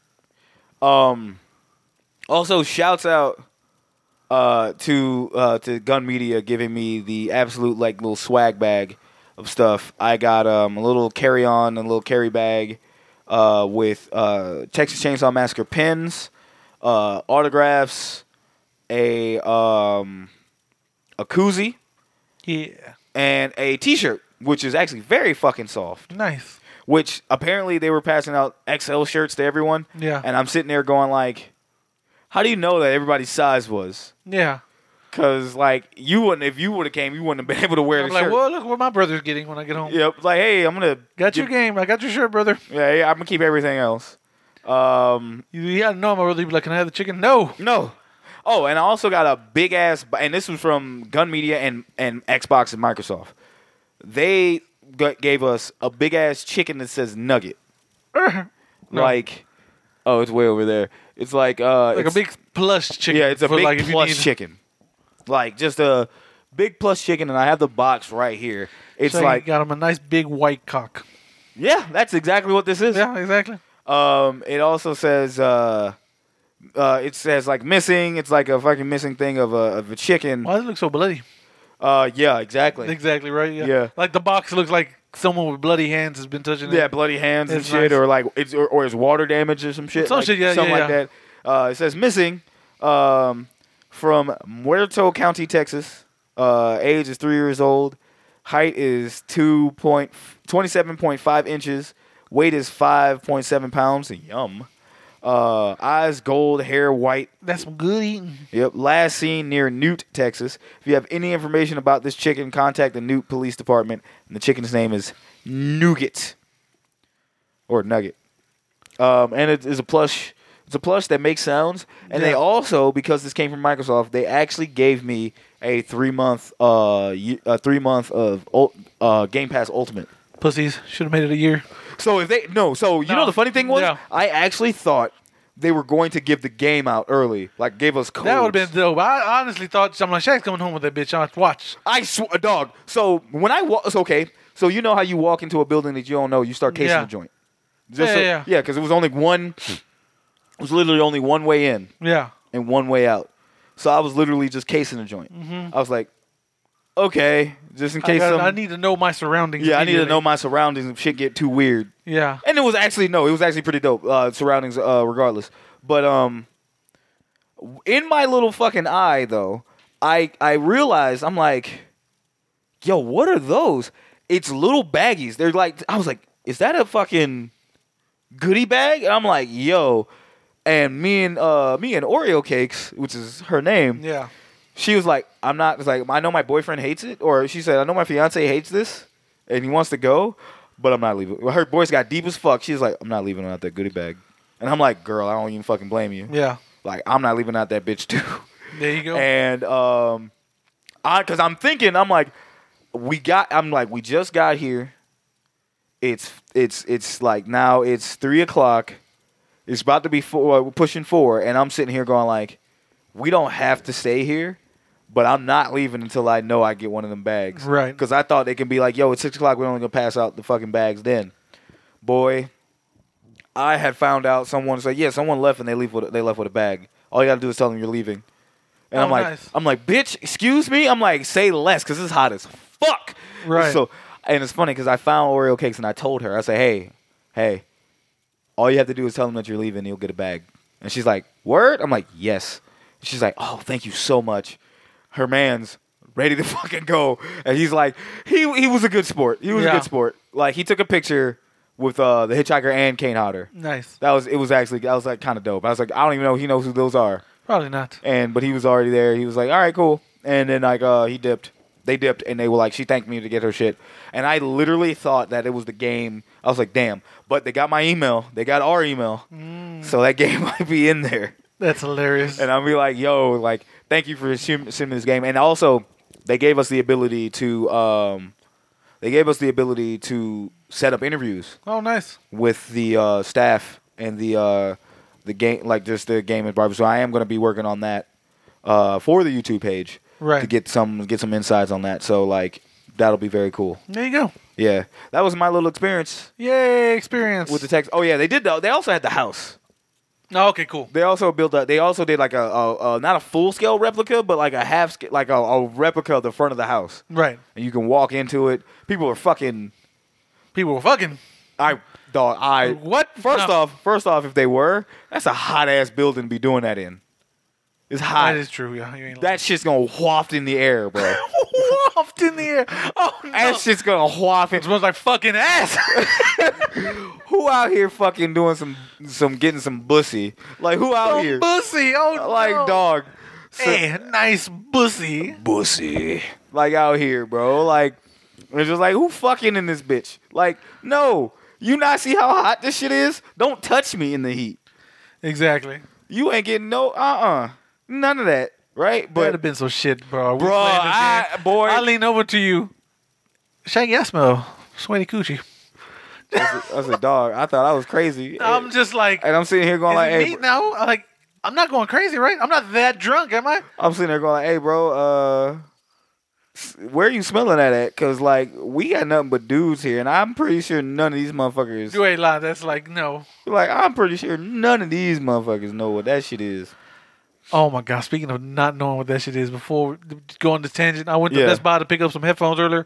Also, shouts out to Gun Media giving me the absolute like little swag bag of stuff. I got a little carry-on and a little carry bag with Texas Chainsaw Massacre pins, autographs, a koozie, and a T-shirt, which is actually very fucking soft. Nice. Which apparently they were passing out XL shirts to everyone. Yeah. And I'm sitting there going like, how do you know that everybody's size was? Yeah. Cause like you wouldn't, if you would have came, you wouldn't have been able to wear the like, shirt. well, look what my brother's getting when I get home. Yep. Like, hey, I'm gonna Got your game. I got your shirt, brother. Yeah, I'm gonna keep everything else. You gotta know my brother. Be like, can I have the chicken? No. Oh, and I also got a big ass, and this was from Gun Media and Xbox and Microsoft. They gave us a big ass chicken that says nugget. No. Like, oh, it's way over there. It's like a big plush chicken. Yeah, it's a big like plush chicken. Like just a big plush chicken, and I have the box right here. It's so like you got him a nice big white cock. Yeah, that's exactly what this is. Yeah, exactly. It also says it says like missing. It's like a fucking missing thing of a chicken. Why does it look so bloody? Yeah, exactly. Exactly right. Yeah. Like the box looks like someone with bloody hands has been touching it. Yeah, bloody hands and It's shit, nice. or like it's or it's water damage or some shit. Some like, shit, yeah, something yeah, like that. It says missing from Muerto County, Texas. Age is 3 years old. Height is 27.5 inches. Weight is 5.7 pounds. Yum. Eyes gold, hair white. That's some good eating. Yep. Last seen near Newt, Texas. If you have any information about this chicken, contact the Newt Police Department. And the chicken's name is Nougat. Or Nugget. And it is a plush. It's a plush that makes sounds. And they also, because this came from Microsoft, they actually gave me a 3-month of Game Pass Ultimate. Pussies should have made it a year. So if they you know the funny thing was, Yeah. I actually thought they were going to give the game out early, like gave us codes. That would have been dope. I honestly thought, I'm like, Shaq's coming home with that bitch. I'll have to watch. I swear, dog. So when I walk, okay. So you know how you walk into a building that you don't know, you start casing Yeah. the joint. Yeah. because it was only one. It was literally only one way in Yeah. and one way out. So I was literally just casing the joint. Mm-hmm. I was like, okay, just in case. I need to know my surroundings. I need to immediately. know my surroundings if shit get too weird. Yeah. And it was actually pretty dope. Surroundings, regardless. But in my little fucking eye though, I realized I'm like, yo, what are those? It's little baggies. They're like, I was like, is that a fucking goodie bag? And I'm like, yo. And me and Oreo Cakes, which is her name. Yeah. She was like, I'm not. It's like, I know my boyfriend hates it, or she said, I know my fiance hates this, and he wants to go, but I'm not leaving. Her voice got deep as fuck. She's like, I'm not leaving out that goodie bag, and I'm like, girl, I don't even fucking blame you. Yeah. Like, I'm not leaving out that bitch too. There you go. And because I'm thinking, we just got here. It's like now it's 3:00. It's about to be pushing 4, and I'm sitting here going like, we don't have to stay here, but I'm not leaving until I know I get one of them bags. Right. Because I thought they can be like, yo, it's 6:00. We're only going to pass out the fucking bags then. Boy, I had found out someone said, yeah, someone left and they left with a bag. All you got to do is tell them you're leaving. And Nice. I'm like, bitch, excuse me? I'm like, say less because it's hot as fuck. Right. So, and it's funny because I found Oreo Cakes and I told her, I said, hey, all you have to do is tell them that you're leaving and you'll get a bag. And she's like, word? I'm like, yes. She's like, oh, thank you so much. Her man's ready to fucking go. And he's like, he was a good sport. He was a good sport. Like, he took a picture with the Hitchhiker and Kane Hodder. Nice. I was like kind of dope. I was like, I don't even know if he knows who those are. Probably not. But he was already there. He was like, all right, cool. And then like he dipped. They dipped and they were like, she thanked me to get her shit. And I literally thought that it was the game. I was like, damn. But they got my email. They got our email. So that game might be in there. That's hilarious. And I'll be like, yo, like, thank you for sending this game. And also, they gave us the ability to set up interviews. Oh, nice. With the staff and the game, like just the game and Barbie. So I am going to be working on that for the YouTube page, right? To get some insights on that. So like that'll be very cool. There you go. Yeah, that was my little experience. Yay, experience with the text. Oh yeah, they did. They also had the house. Oh, okay, cool. They also did like a not a full scale replica, but like a half scale, like a replica of the front of the house. Right. And you can walk into it. People were fucking. What? First off, if they were, that's a hot ass building to be doing that in. It's hot. That is true. Yeah, you ain't that shit's gonna waft in the air, bro. Waft in the air. Oh no. That shit's gonna waft. It smells like fucking ass. Who out here fucking doing some getting some bussy? Like who out here? Bussy. Oh like no. dog. Hey, nice bussy. Bussy. Like out here, bro. Like, it's just like, who fucking in this bitch? Like, no. You not see how hot this shit is? Don't touch me in the heat. Exactly. You ain't getting no, none of that, right? But that'd have been some shit, bro. Bro, I lean over to you. Shaggy, I smell sweaty coochie. I said, dog, I thought I was crazy. I'm just like, and I'm sitting here going like, hey, now, like, I'm not going crazy, right? I'm not that drunk, am I? I'm sitting there going like, hey, bro, where are you smelling that at? Because, like, we got nothing but dudes here, and I'm pretty sure none of these motherfuckers. You ain't lying. That's like, no. Like, I'm pretty sure none of these motherfuckers know what that shit is. Oh, my God. Speaking of not knowing what that shit is, before going to tangent, I went to Best Buy to pick up some headphones earlier.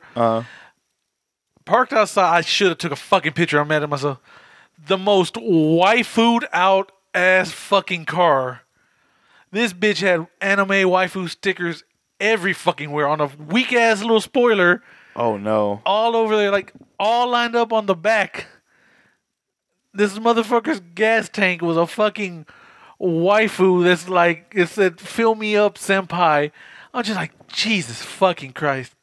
Parked outside. I should have took a fucking picture. I'm mad at myself. The most waifu'd out ass fucking car. This bitch had anime waifu stickers every fucking where on a weak ass little spoiler. Oh no! All over there, like all lined up on the back. This motherfucker's gas tank was a fucking waifu. That's like it said, "Fill me up, senpai." I'm just like, Jesus fucking Christ.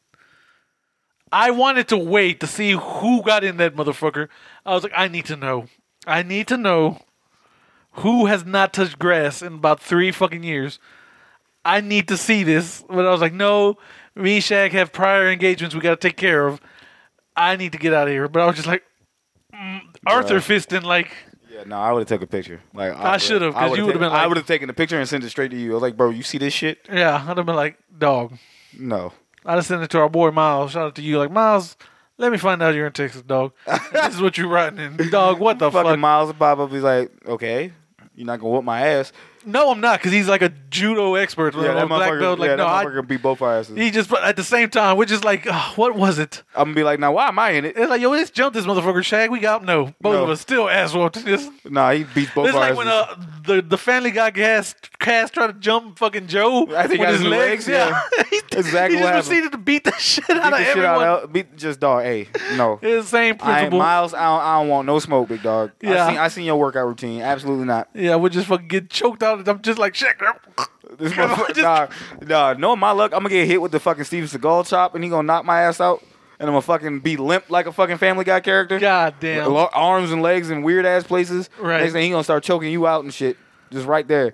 I wanted to wait to see who got in that motherfucker. I was like, I need to know. I need to know who has not touched grass in about 3 fucking years. I need to see this. But I was like, no, me and Shaq have prior engagements we got to take care of. I need to get out of here. But I was just like, Arthur fisting like... Yeah, no, I would have took a picture. Like I should have, because you would have been like... I would have taken the picture and sent it straight to you. I was like, bro, you see this shit? Yeah, I'd have been like, dog. No. I'd have sent it to our boy Miles. Shout out to you. Like, Miles, let me find out you're in Texas, dog. This is what you're writing in. Dog, what the fuck? Miles pop up. He's like, okay, you're not going to whoop my ass. No, I'm not, because he's like a judo expert. Yeah, that black belt. Like, no, that motherfucker beat both our asses. He just, at the same time, we're just like, what was it? I'm going to be like, now, why am I in it? It's like, yo, let's jump this motherfucker, Shag. We got, no. Both of us still ass whooped. Nah, he beats both our asses. It's like when the Family Guy cast tried to jump fucking Joe I think with his legs. Yeah. Exactly he what just proceeded to beat the shit out of everyone. Just dog, hey, no. It's the same principle. Miles, I don't want no smoke, big dog. Yeah. I seen your workout routine. Absolutely not. Yeah, we just fucking get choked out. I'm just like, shit. This motherfucker, knowing my luck, I'm gonna get hit with the fucking Steven Seagal chop, and he gonna knock my ass out, and I'm gonna fucking be limp like a fucking Family Guy character. God damn. Arms and legs in weird ass places. Right. Next thing he gonna start choking you out and shit, just right there.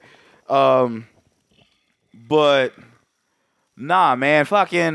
But nah, man, fucking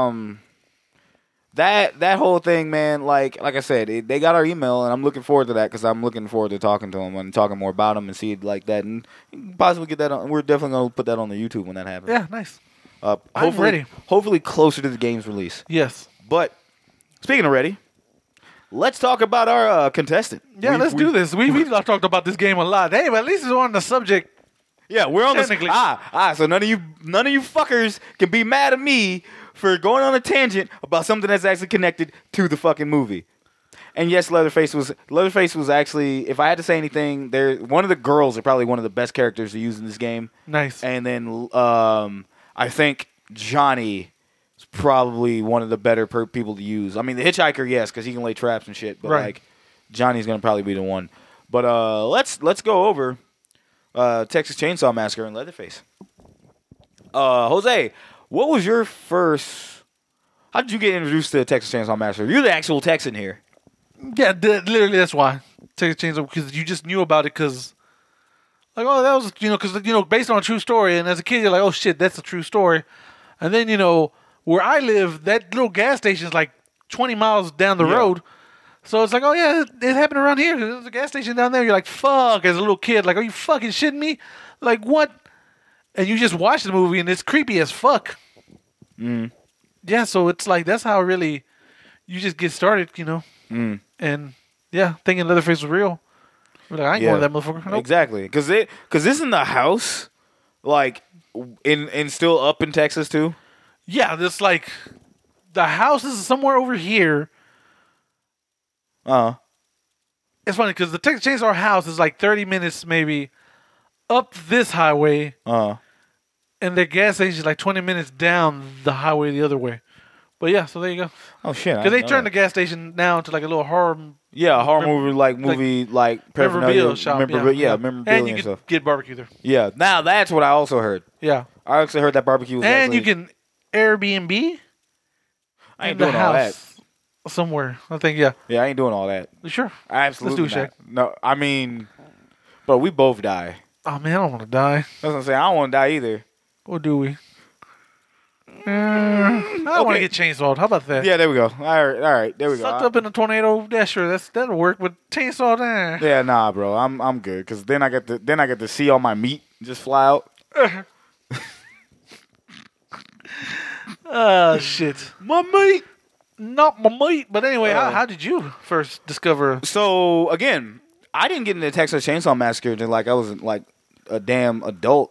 that whole thing, man. Like I said, they got our email, and I'm looking forward to that because I'm looking forward to talking to them and talking more about them and see it like that, and possibly get that on. We're definitely gonna put that on the YouTube when that happens. Yeah, nice. I'm ready. Hopefully closer to the game's release. Yes. But speaking of ready, let's talk about our contestant. Yeah, let's do this. We've talked about this game a lot. Hey, but at least it's on the subject. Yeah, we're on technically. So none of you fuckers can be mad at me for going on a tangent about something that's actually connected to the fucking movie. And yes, Leatherface was actually, if I had to say anything, one of the girls are probably one of the best characters to use in this game. Nice. And then I think Johnny is probably one of the better people to use. I mean, the hitchhiker, yes, because he can lay traps and shit. But like, Johnny's gonna probably be the one. But let's go over Texas Chainsaw Massacre and Leatherface. Jose, what was your first? How did you get introduced to Texas Chainsaw Massacre? You're the actual Texan here. Yeah, literally that's why Texas Chainsaw, because you just knew about it because. Like, oh, that was, because, based on a true story. And as a kid, you're like, oh, shit, that's a true story. And then, where I live, that little gas station is like 20 miles down the road. So it's like, oh, yeah, it happened around here. There's a gas station down there. You're like, fuck, as a little kid. Like, are you fucking shitting me? Like, what? And you just watch the movie, and it's creepy as fuck. Mm. Yeah, so it's like, that's how really you just get started, Mm. And, yeah, thinking Leatherface was real. Like, I ain't going to that motherfucker. Nope. Exactly, because isn't the house like in still up in Texas too? Yeah, it's like the house is somewhere over here. It's funny because the Texas Chainsaw house is like 30 minutes maybe up this highway, and their gas station is like 20 minutes down the highway the other way. But yeah, so there you go. Oh shit! Because they turned the gas station now into like a little horror. Yeah, a horror movie memorabilia shop. Memorabilia and you and can stuff. get barbecue there. Yeah, now that's what I also heard. Yeah, I actually heard that barbecue was and actually, you can Airbnb. I ain't doing all that. Somewhere, I think. Yeah. Yeah, I ain't doing all that. You sure? Absolutely Let's do it, not. No, I mean, bro, we both die. Oh man, I don't want to die. That's what I'm saying. I don't want to die either. Or do we? I don't want to get chainsawed. How about that? Yeah, there we go. All right, there we go. Sucked up in a tornado. Yeah, sure, that'll work. But chainsaw there. Yeah, nah, bro. I'm good because then I get to see all my meat just fly out. Shit. My meat. Not my meat. But anyway, how did you first discover? So again, I didn't get into the Texas Chainsaw Massacre until like I was like a damn adult.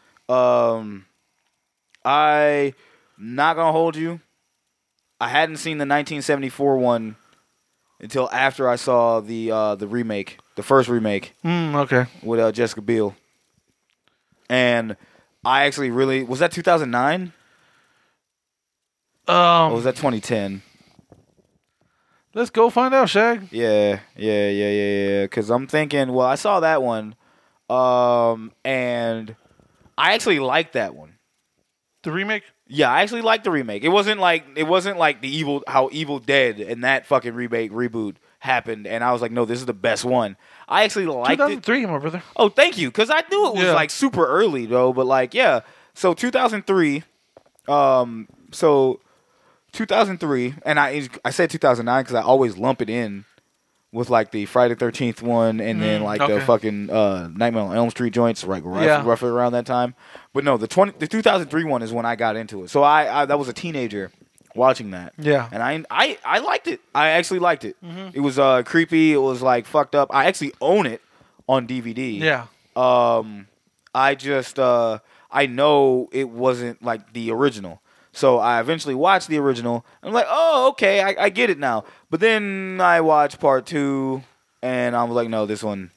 I not gonna hold you. I hadn't seen the 1974 one until after I saw the remake, the first remake. Okay. With Jessica Biel. And I actually really was that 2009? Or was that 2010? Let's go find out, Shag. Yeah. Because I'm thinking, well, I saw that one, and I actually liked that one. The remake? Yeah, I actually liked the remake. It wasn't like how Evil Dead and that fucking reboot happened, and I was like, no, this is the best one. I actually liked 2003, it. my brother. Oh, thank you, because I knew it was like super early though. But like, yeah, so 2003, so 2003, and I said 2009 because I always lump it in with like the Friday 13th one, and then like the fucking Nightmare on Elm Street joints, like roughly around that time. But no, the 2003 one is when I got into it. So I that was a teenager watching that. Yeah, and I liked it. I actually liked it. Mm-hmm. It was creepy. It was like fucked up. I actually own it on DVD. Yeah. I just I know it wasn't like the original. So I eventually watched the original. I'm like, oh, okay, I get it now. But then I watched part 2, and I was like, no, this one's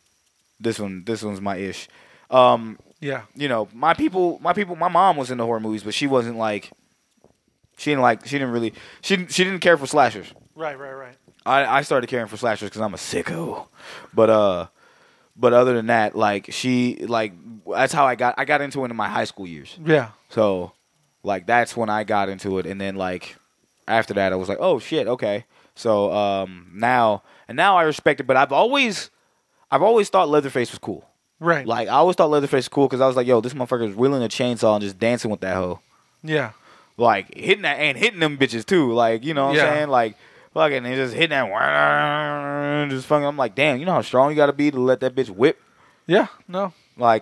my ish. Yeah. You know, my mom was into horror movies, but she wasn't like, she didn't care for slashers. Right. I started caring for slashers because I'm a sicko. But other than that, like that's how I got into it in my high school years. Yeah. So. Like, that's when I got into it. And then, like, after that, I was like, oh, shit, okay. So, now I respect it. But I've always thought Leatherface was cool. Right. Like, I always thought Leatherface was cool because I was like, yo, this motherfucker is wielding a chainsaw and just dancing with that hoe. Yeah. Like, hitting them bitches, too. Like, you know what I'm saying? Like, fucking, and just hitting that, just fucking, I'm like, damn, you know how strong you got to be to let that bitch whip? Yeah, no. Like,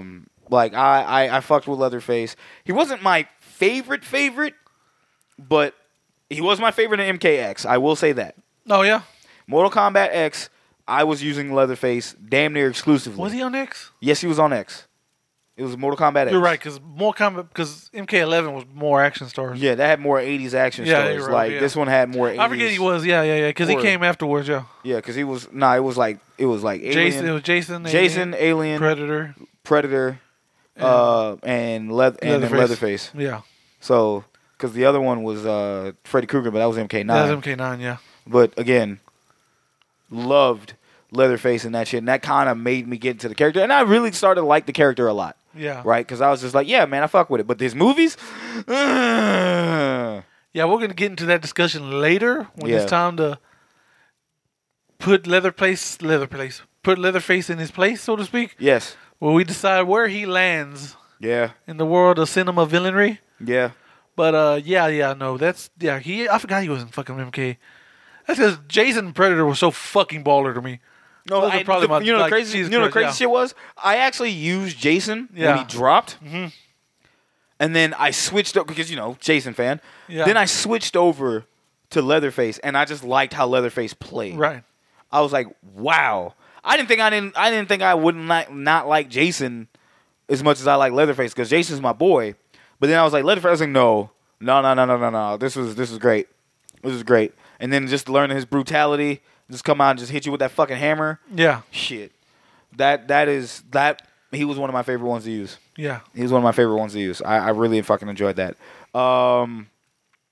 I fucked with Leatherface. He wasn't my favorite, but he was my favorite in MKX. I will say that. Oh, yeah? Mortal Kombat X, I was using Leatherface damn near exclusively. Was he on X? Yes, he was on X. It was Mortal Kombat X. You're right, because MK11 was more action stars. Yeah, that had more 80s action stars. You're right, like, this one had more 80s. I forget he was, because he came afterwards, yeah. Yeah, because he was, it was like Alien. It was Jason, Alien, Predator, and Leatherface. Yeah. So, because the other one was Freddy Krueger, but that was MK9. That was MK9, yeah. But again, loved Leatherface and that shit, and that kind of made me get into the character, and I really started to like the character a lot. Yeah. Right? Because I was just like, yeah, man, I fuck with it. But these movies, yeah, we're gonna get into that discussion later when it's time to put Leatherface in his place, so to speak. Yes. Where we decide where he lands. Yeah. In the world of cinema villainry. Yeah. But I forgot he was in fucking MK. That's because Jason Predator was so fucking baller to me. No, the crazy shit was I actually used Jason when he dropped, and then I switched up because Jason fan. Yeah. Then I switched over to Leatherface, and I just liked how Leatherface played. Right. I was like, wow. I didn't think I would not like Jason as much as I like Leatherface because Jason's my boy. But then I was like, Leatherface. I was like, no. This is great. This is great. And then just learning his brutality, just come out and just hit you with that fucking hammer. Yeah. Shit. That he was one of my favorite ones to use. Yeah. He was one of my favorite ones to use. I really fucking enjoyed that.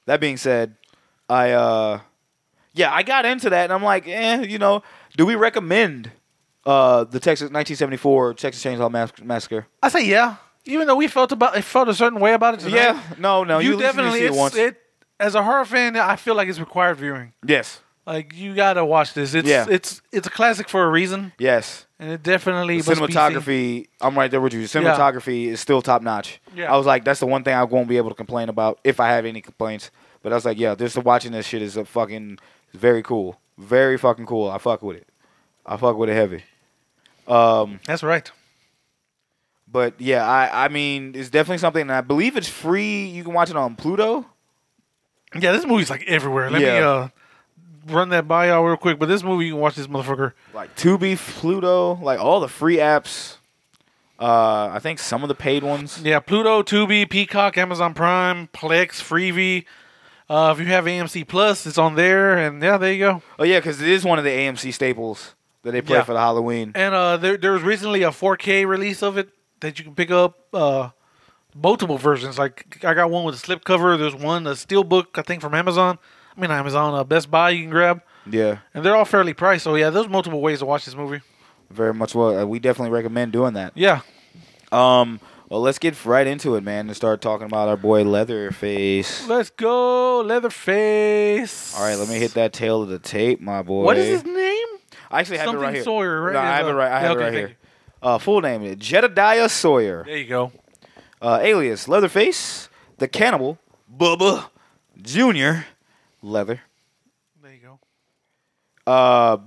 That being said, I got into that, and I'm like, do we recommend the 1974 Texas Chainsaw Massacre? I say yeah. Even though we felt a certain way about it tonight. Yeah, no, you definitely see it once. As a horror fan, I feel like it's required viewing. Yes. Like you gotta watch this. It's a classic for a reason. Yes. And it definitely the cinematography. I'm right there with you. The cinematography is still top notch. Yeah. I was like, that's the one thing I won't be able to complain about if I have any complaints. But I was like, yeah, just watching this shit is very cool, very fucking cool. I fuck with it. I fuck with it heavy. That's right. But yeah, I mean, it's definitely something. And I believe it's free. You can watch it on Pluto. Yeah, this movie's like everywhere. Let me run that by y'all real quick. But this movie, you can watch this motherfucker. Like Tubi, Pluto, like all the free apps. I think some of the paid ones. Yeah, Pluto, Tubi, Peacock, Amazon Prime, Plex, Freevee. If you have AMC Plus, it's on there. And yeah, there you go. Oh yeah, because it is one of the AMC staples that they play for the Halloween. And there was recently a 4K release of it that you can pick up. Multiple versions. Like I got one with a slipcover. There's one a steelbook, I think, from Amazon. Best Buy you can grab. Yeah, and they're all fairly priced. So yeah, there's multiple ways to watch this movie. Very much. Well, we definitely recommend doing that. Yeah. Well, let's get right into it, man, and start talking about our boy Leatherface. Let's go, Leatherface. All right, let me hit that tail of the tape, my boy. What is his name? I actually have it right here. Sawyer, right? No, I have it right. I have it right here. Full name is Jedediah Sawyer. There you go. Alias Leatherface, the Cannibal, Bubba Jr. Leather. There you go.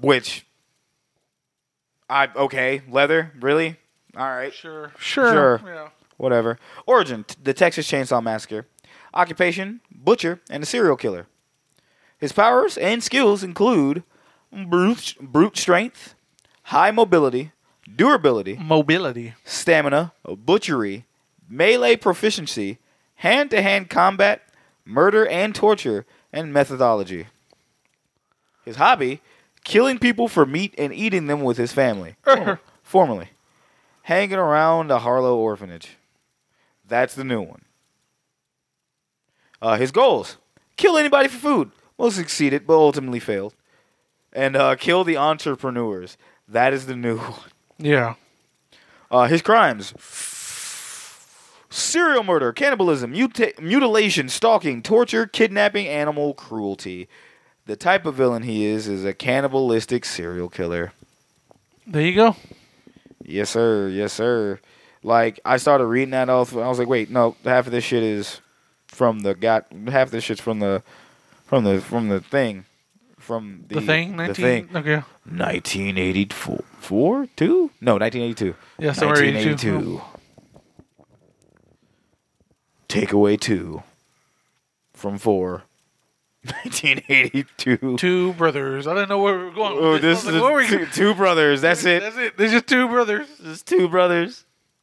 Leather, really? All right. Sure. Yeah. Whatever. Origin, the Texas Chainsaw Massacre. Occupation, butcher and a serial killer. His powers and skills include brute strength, high mobility, durability, stamina, butchery, melee proficiency, hand-to-hand combat, murder and torture, and methodology. His hobby, killing people for meat and eating them with his family. Formerly. Hanging around a Harlow orphanage. That's the new one. His goals, kill anybody for food. Most succeeded, but ultimately failed. And kill the entrepreneurs. That is the new one. Yeah. His crimes, serial murder, cannibalism, mutilation, stalking, torture, kidnapping, animal cruelty. The type of villain he is a cannibalistic serial killer. There you go. Yes, sir. Yes, sir. Like, I started reading that off. I was like, wait, no, half of this shit is from the half of this shit's from the thing. From the thing? The thing. Okay. 1984? 2? No, 1982. Yeah, somewhere 1982. Take away 2 from 4. 1982. Two brothers. I didn't know where we were going. Oh, this is two brothers. That's it. That's it. There's just two brothers. There's two brothers.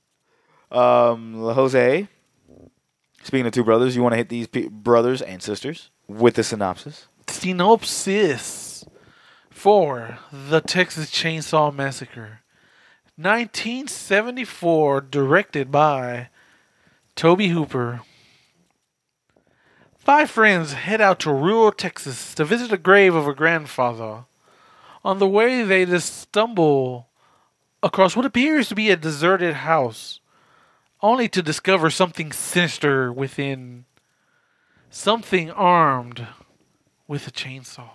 Jose. Speaking of two brothers, you want to hit these brothers and sisters with the synopsis? Synopsis for the Texas Chainsaw Massacre. 1974, directed by Tobe Hooper. 5 friends head out to rural Texas to visit the grave of a grandfather. On the way, they just stumble across what appears to be a deserted house, only to discover something sinister within. Something armed with a chainsaw.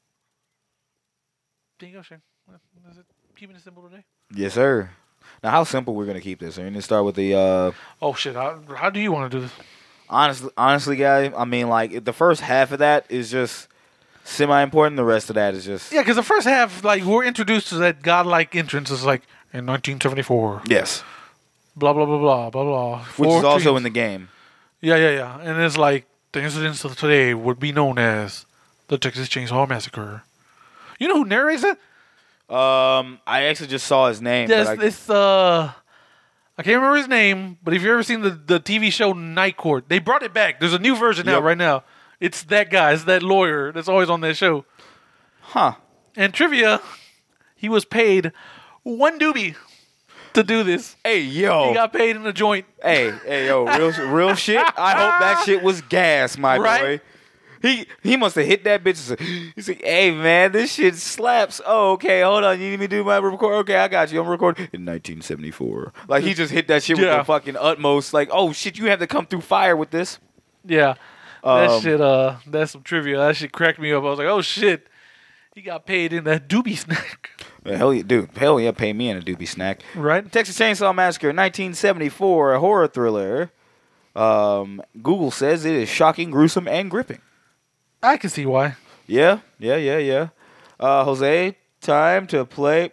There you go, Shane. Is it keeping it simple today? Yes, sir. Now, how simple we're going to keep this? We're going to start with the... Oh, shit. How do you want to do this? Honestly, guys, I mean, like, the first half of that is just semi-important. The rest of that is just... Yeah, because the first half, like, we're introduced to that godlike entrance. It's like, in 1974. Yes. Blah, blah, blah, blah, blah, blah. Which is also in the game. Yeah. And it's like, the incidents of today would be known as the Texas Chainsaw Massacre. You know who narrates it? I actually just saw his name. Yes, it's I can't remember his name, but if you've ever seen the TV show Night Court, they brought it back. There's a new version out right now. It's that guy. It's that lawyer that's always on that show. Huh. And trivia, he was paid $1 doobie to do this. Hey, yo. He got paid in a joint. Hey, yo, real shit. I hope that shit was gas, my boy. He must have hit that bitch. He's like, hey man, this shit slaps. Oh, okay, hold on. You need me to do my record? Okay, I got you. I'm recording in 1974. Like he just hit that shit with the fucking utmost. Like, oh shit, you have to come through fire with this. Yeah, that shit. That's some trivia. That shit cracked me up. I was like, oh shit, he got paid in that doobie snack. Hell yeah, dude. Hell yeah, pay me in a doobie snack. Right. Texas Chainsaw Massacre, 1974, a horror thriller. Google says it is shocking, gruesome, and gripping. I can see why. Yeah. Jose, time to play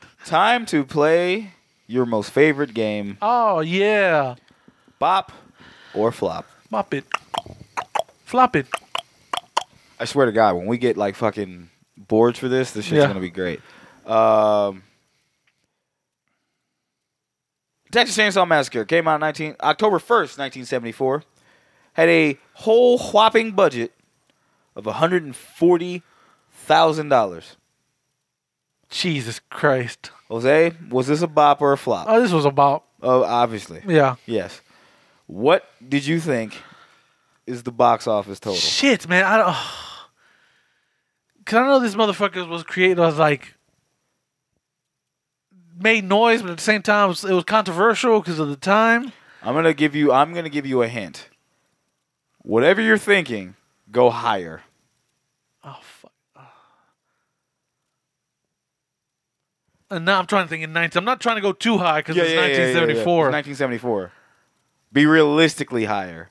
your most favorite game. Oh, yeah. Bop or flop? Mop it. Flop it. I swear to God, when we get like fucking boards for this shit's going to be great. Texas Chainsaw Massacre came out October 1st, 1974. Had a whole whopping budget of $140,000. Jesus Christ. Jose, was this a bop or a flop? Oh, this was a bop. Oh, obviously. Yeah. Yes. What did you think is the box office total? Shit, man. I don't... Because I know this motherfucker was created as like... made noise, but at the same time, it was controversial because of the time. I'm gonna give you a hint. Whatever you're thinking, go higher. Oh fuck! And now I'm trying to think in 19. I'm not trying to go too high because it's 1974. 1974. Be realistically higher.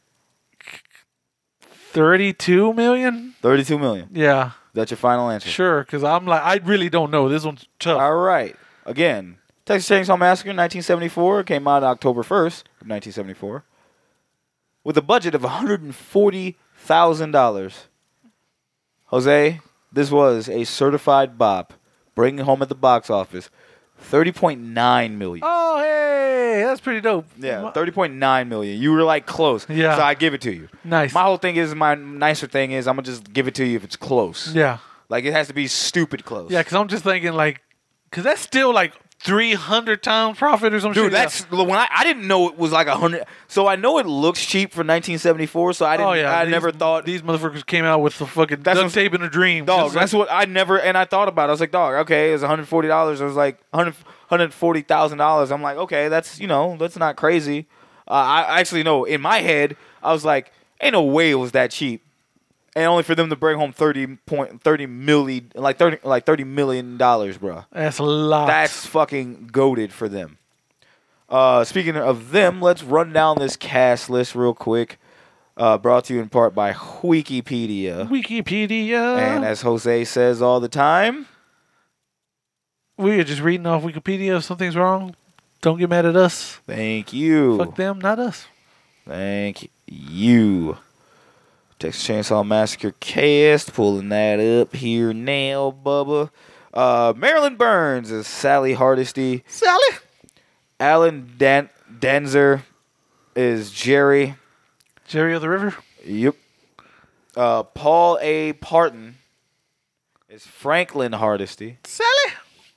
32 million. 32 million. Yeah. That's your final answer. Sure, because I'm like I really don't know. This one's tough. All right. Again, Texas Chainsaw Massacre, 1974, came out October 1st, 1974, with a budget of $140,000. Jose, this was a certified bop, bringing home at the box office $30.9 million. Oh, hey, that's pretty dope. Yeah, $30.9 million. You were like close. Yeah. So I give it to you. Nice. My whole thing is, my nicer thing is, I'm going to just give it to you if it's close. Yeah. Like, it has to be stupid close. Yeah, because I'm just thinking like, because that's still like 300 times profit or some shit. Dude, that's when I didn't know it was like 100. So I know it looks cheap for 1974. So I didn't. I never thought these motherfuckers came out with the fucking duct tape in a dream. Dog, that's what I never. And I thought about it. I was like, dog, okay, it's $140. I was like $140,000. I'm like, okay, that's that's not crazy. I actually know in my head I was like, ain't no way it was that cheap. And only for them to bring home $30 million, bro. That's a lot. That's fucking goated for them. Speaking of them, let's run down this cast list real quick. Brought to you in part by Wikipedia. And as Jose says all the time, we are just reading off Wikipedia. If something's wrong, don't get mad at us. Thank you. Fuck them, not us. Thank you. Texas Chainsaw Massacre cast, pulling that up here now, Bubba. Marilyn Burns is Sally Hardesty. Sally. Alan Danzer is Jerry. Jerry of the River? Yep. Paul A. Parton is Franklin Hardesty. Sally.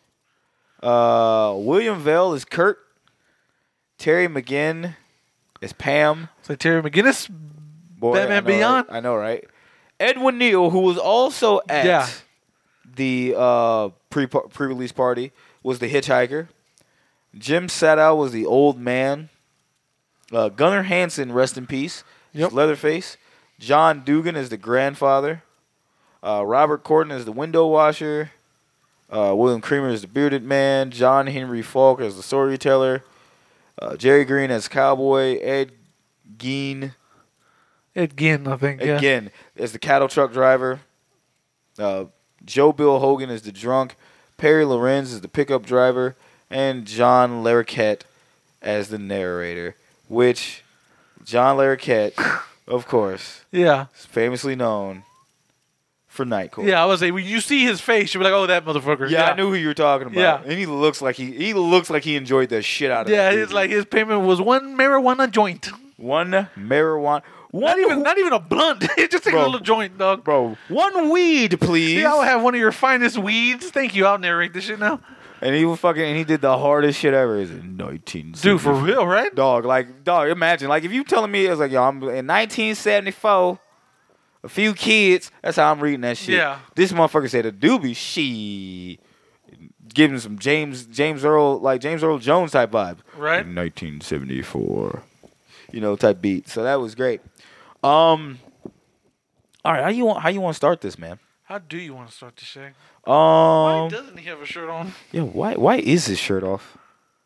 William Vale is Kurt. Terry McGinn is Pam. It's like Terry McGinnis. Boy, Batman Beyond. Right? I know, right? Edwin Neal, who was also at the pre-release party, was the hitchhiker. Jim Sadow was the old man. Gunnar Hansen, rest in peace. Yep. Leatherface. John Dugan is the grandfather. Robert Corden is the window washer. William Creamer is the bearded man. John Henry Falk is the storyteller. Jerry Green as cowboy. Ed Gein, I think. Yeah. Again, as the cattle truck driver. Joe Bill Hogan is the drunk. Perry Lorenz is the pickup driver. And John Larroquette as the narrator. Which, John Larroquette, of course, is famously known for Night Court. Yeah, I was say when you see his face, you'll be like, "Oh, that motherfucker." Yeah, I knew who you were talking about. Yeah, and he looks like he enjoyed the shit out of it. Yeah, it's like his payment was one marijuana joint. One marijuana. Not even a blunt. It's just a little joint, dog. Bro, one weed, please. Yeah, I'll have one of your finest weeds. Thank you. I'll narrate this shit now. And he did the hardest shit ever. Is in 1974. Dude, for real, right? Dog, imagine, if you telling me it was like, yo, I'm in 1974. a few kids. That's how I'm reading that shit. Yeah. This motherfucker said a doobie. She giving some James Earl Jones type vibe. Right. In 1974, type beat. So that was great. All right, how you want to start this, man? How do you want to start this, Shaq? Why Um, doesn't he have a shirt on? yeah, why is his shirt off?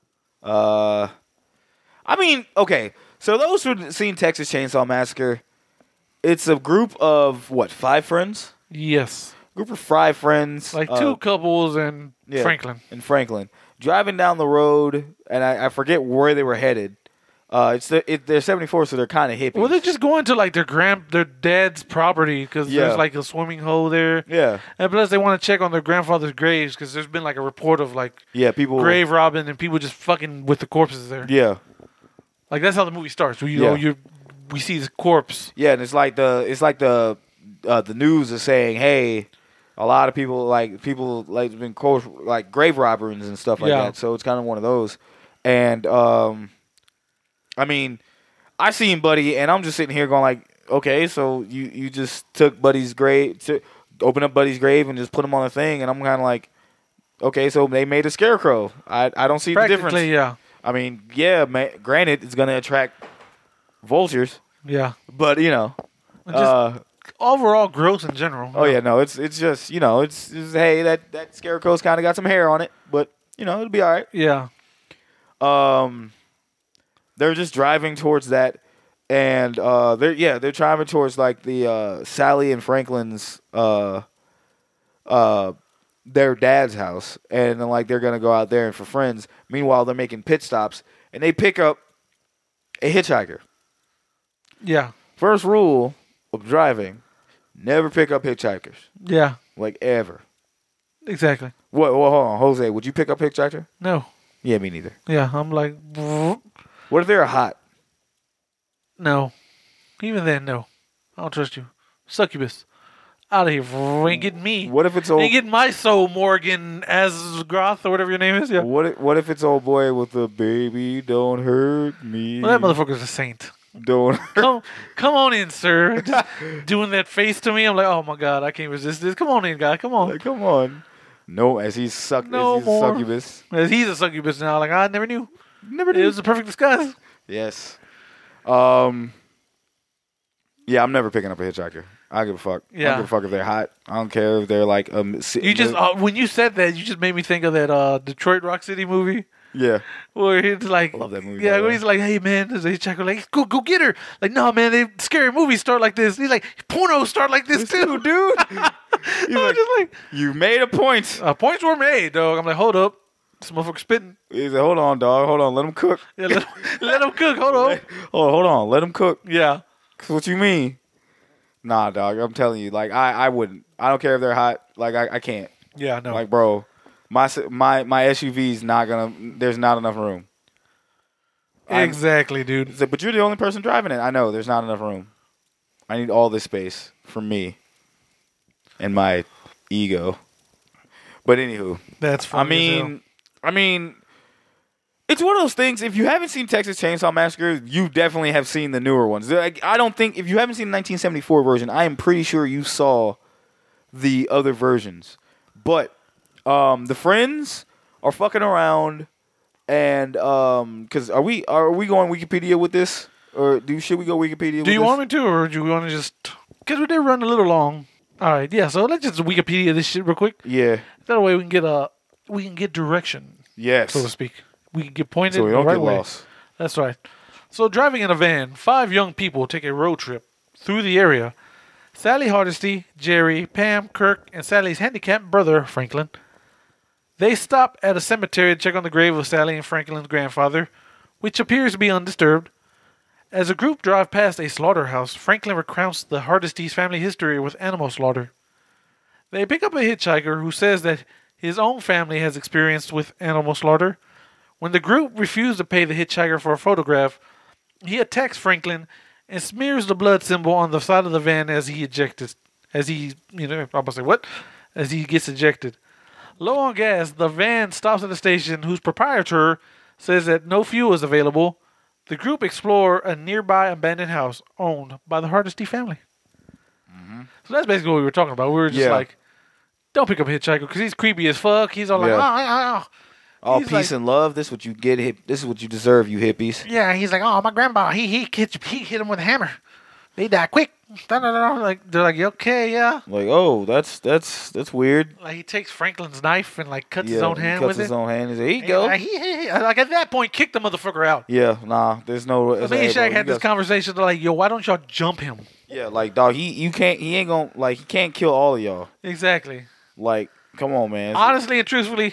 I mean, okay. So those who've seen Texas Chainsaw Massacre, it's a group of 5 friends? Yes. Group of 5 friends, Like 2 couples and yeah. Franklin. in Franklin, driving down the road, and I forget where they were headed. They're 74, so they're kind of hippies. Well, they're just going to like their dad's property because Yeah. there's like a swimming hole there. Yeah, And plus, they want to check on their grandfather's graves because there's been like a report of like yeah, people. grave robbing and people just fucking with the corpses there. Yeah, Like that's how the movie starts. We see his corpse. yeah, and it's like the news is saying, hey, a lot of people like been like grave robberies and stuff like Yeah. that. So it's kind of one of those, and I mean, I seen Buddy, and I'm just sitting here going like, okay, so you just took Buddy's grave, open up Buddy's grave, and just put him on a thing, and I'm kind of like, okay, so they made a scarecrow. I don't see the difference. Practically, yeah. I mean, yeah, granted, it's gonna attract vultures, Yeah. but Just overall gross in general. oh yeah, no, it's just it's hey, that scarecrow's kind of got some hair on it, but it'll be all right. Yeah. They're just driving towards that, and they're driving towards like the Sally and Franklin's their dad's house, and then like they're gonna go out there and for friends. Meanwhile, they're making pit stops, and they pick up a hitchhiker. Yeah. First rule of driving: never pick up hitchhikers, Yeah. like ever. Exactly. What? Well, hold on, Jose. Would you pick up hitchhiker? No. Yeah, me neither. Yeah. I'm like, What if they're hot? no. Even then, no. I don't trust you. Succubus. Out of here. Ain't getting me. What if it's old? Ain't getting my soul, Morgan Asgroth, or whatever your name is. Yeah. What if it's old boy with the baby? Don't hurt me. Well, that motherfucker's a saint. Don't. Come on in, sir. Just doing that face to me. I'm like, oh my god, I can't resist this. Come on in, guy. Come on. Like, come on. No, as he's No as he's more. a succubus. He's a succubus now. Like I never knew. Never It did. was a perfect disguise. Yes. Yeah, I'm never picking up a hitchhiker. I don't give a fuck. I Yeah. don't give a fuck if they're hot. I don't care if they're like You just when you said that, you just made me think of that Detroit Rock City movie yeah. where he's like, I love that movie, by Yeah, the where way. he's like, hey man, there's a hitchhiker. Like, go get her. Like, no man, they scary movies start like this. He's like, pornos start like this too, dude. I He's was like, just like, you made a point. points were made, dog. I'm like, hold up, this motherfucker spitting. He's like, hold on, dog. Hold on. Let him cook. Yeah, let him cook. Hold on. Hold on. Let him cook. Yeah, What you mean? Nah, dog. I'm telling you. Like, I wouldn't. I don't care if they're hot. Like, I can't. yeah, no. Like, bro, my SUV's not gonna. There's not enough room. Exactly, dude. He's like, but you're the only person driving it. I know. There's not enough room. I need all this space for me and my ego. But anywho, That's funny. I mean, it's one of those things. If you haven't seen Texas Chainsaw Massacre, you definitely have seen the newer ones. Like, I don't think if you haven't seen the 1974 version, I am pretty sure you saw the other versions. But the friends are fucking around, and because are we going Wikipedia with this, or should we go Wikipedia? Do you want me to, or do you want to just? Because we did run a little long. All right, yeah. So let's just Wikipedia this shit real quick. Yeah. That way we can get direction, Yes. so to speak. We can get pointed So we the don't right get way. lost. That's right. So driving in a van, 5 young people take a road trip through the area. Sally Hardesty, Jerry, Pam, Kirk, and Sally's handicapped brother, Franklin. They stop at a cemetery to check on the grave of Sally and Franklin's grandfather, which appears to be undisturbed. As a group drive past a slaughterhouse, Franklin recounts the Hardesty's family history with animal slaughter. They pick up a hitchhiker who says that his own family has experience with animal slaughter. When the group refused to pay the hitchhiker for a photograph, he attacks Franklin and smears the blood symbol on the side of the van as he gets ejected. Low on gas, the van stops at a station whose proprietor says that no fuel is available. The group explore a nearby abandoned house owned by the Hardesty family. Mm-hmm. So that's basically what we were talking about. We were just like, don't pick up a hitchhiker because he's creepy as fuck. He's all like, all peace and love. This is what you get. This is what you deserve, you hippies. Yeah, he's like, oh, my grandpa, he hit him with a hammer. They died quick. Like they're like, okay, yeah. Like, oh, that's weird. Like he takes Franklin's knife and like cuts his own hand with it. Cuts his own hand. He's like, here you go. Like at that point, kick the motherfucker out. Yeah, nah. There's no. Me and Shaq had this conversation. They're like, yo, why don't y'all jump him? Yeah, like dog, he ain't gonna like he can't kill all of y'all. Exactly. Like, come on, man. Honestly and truthfully,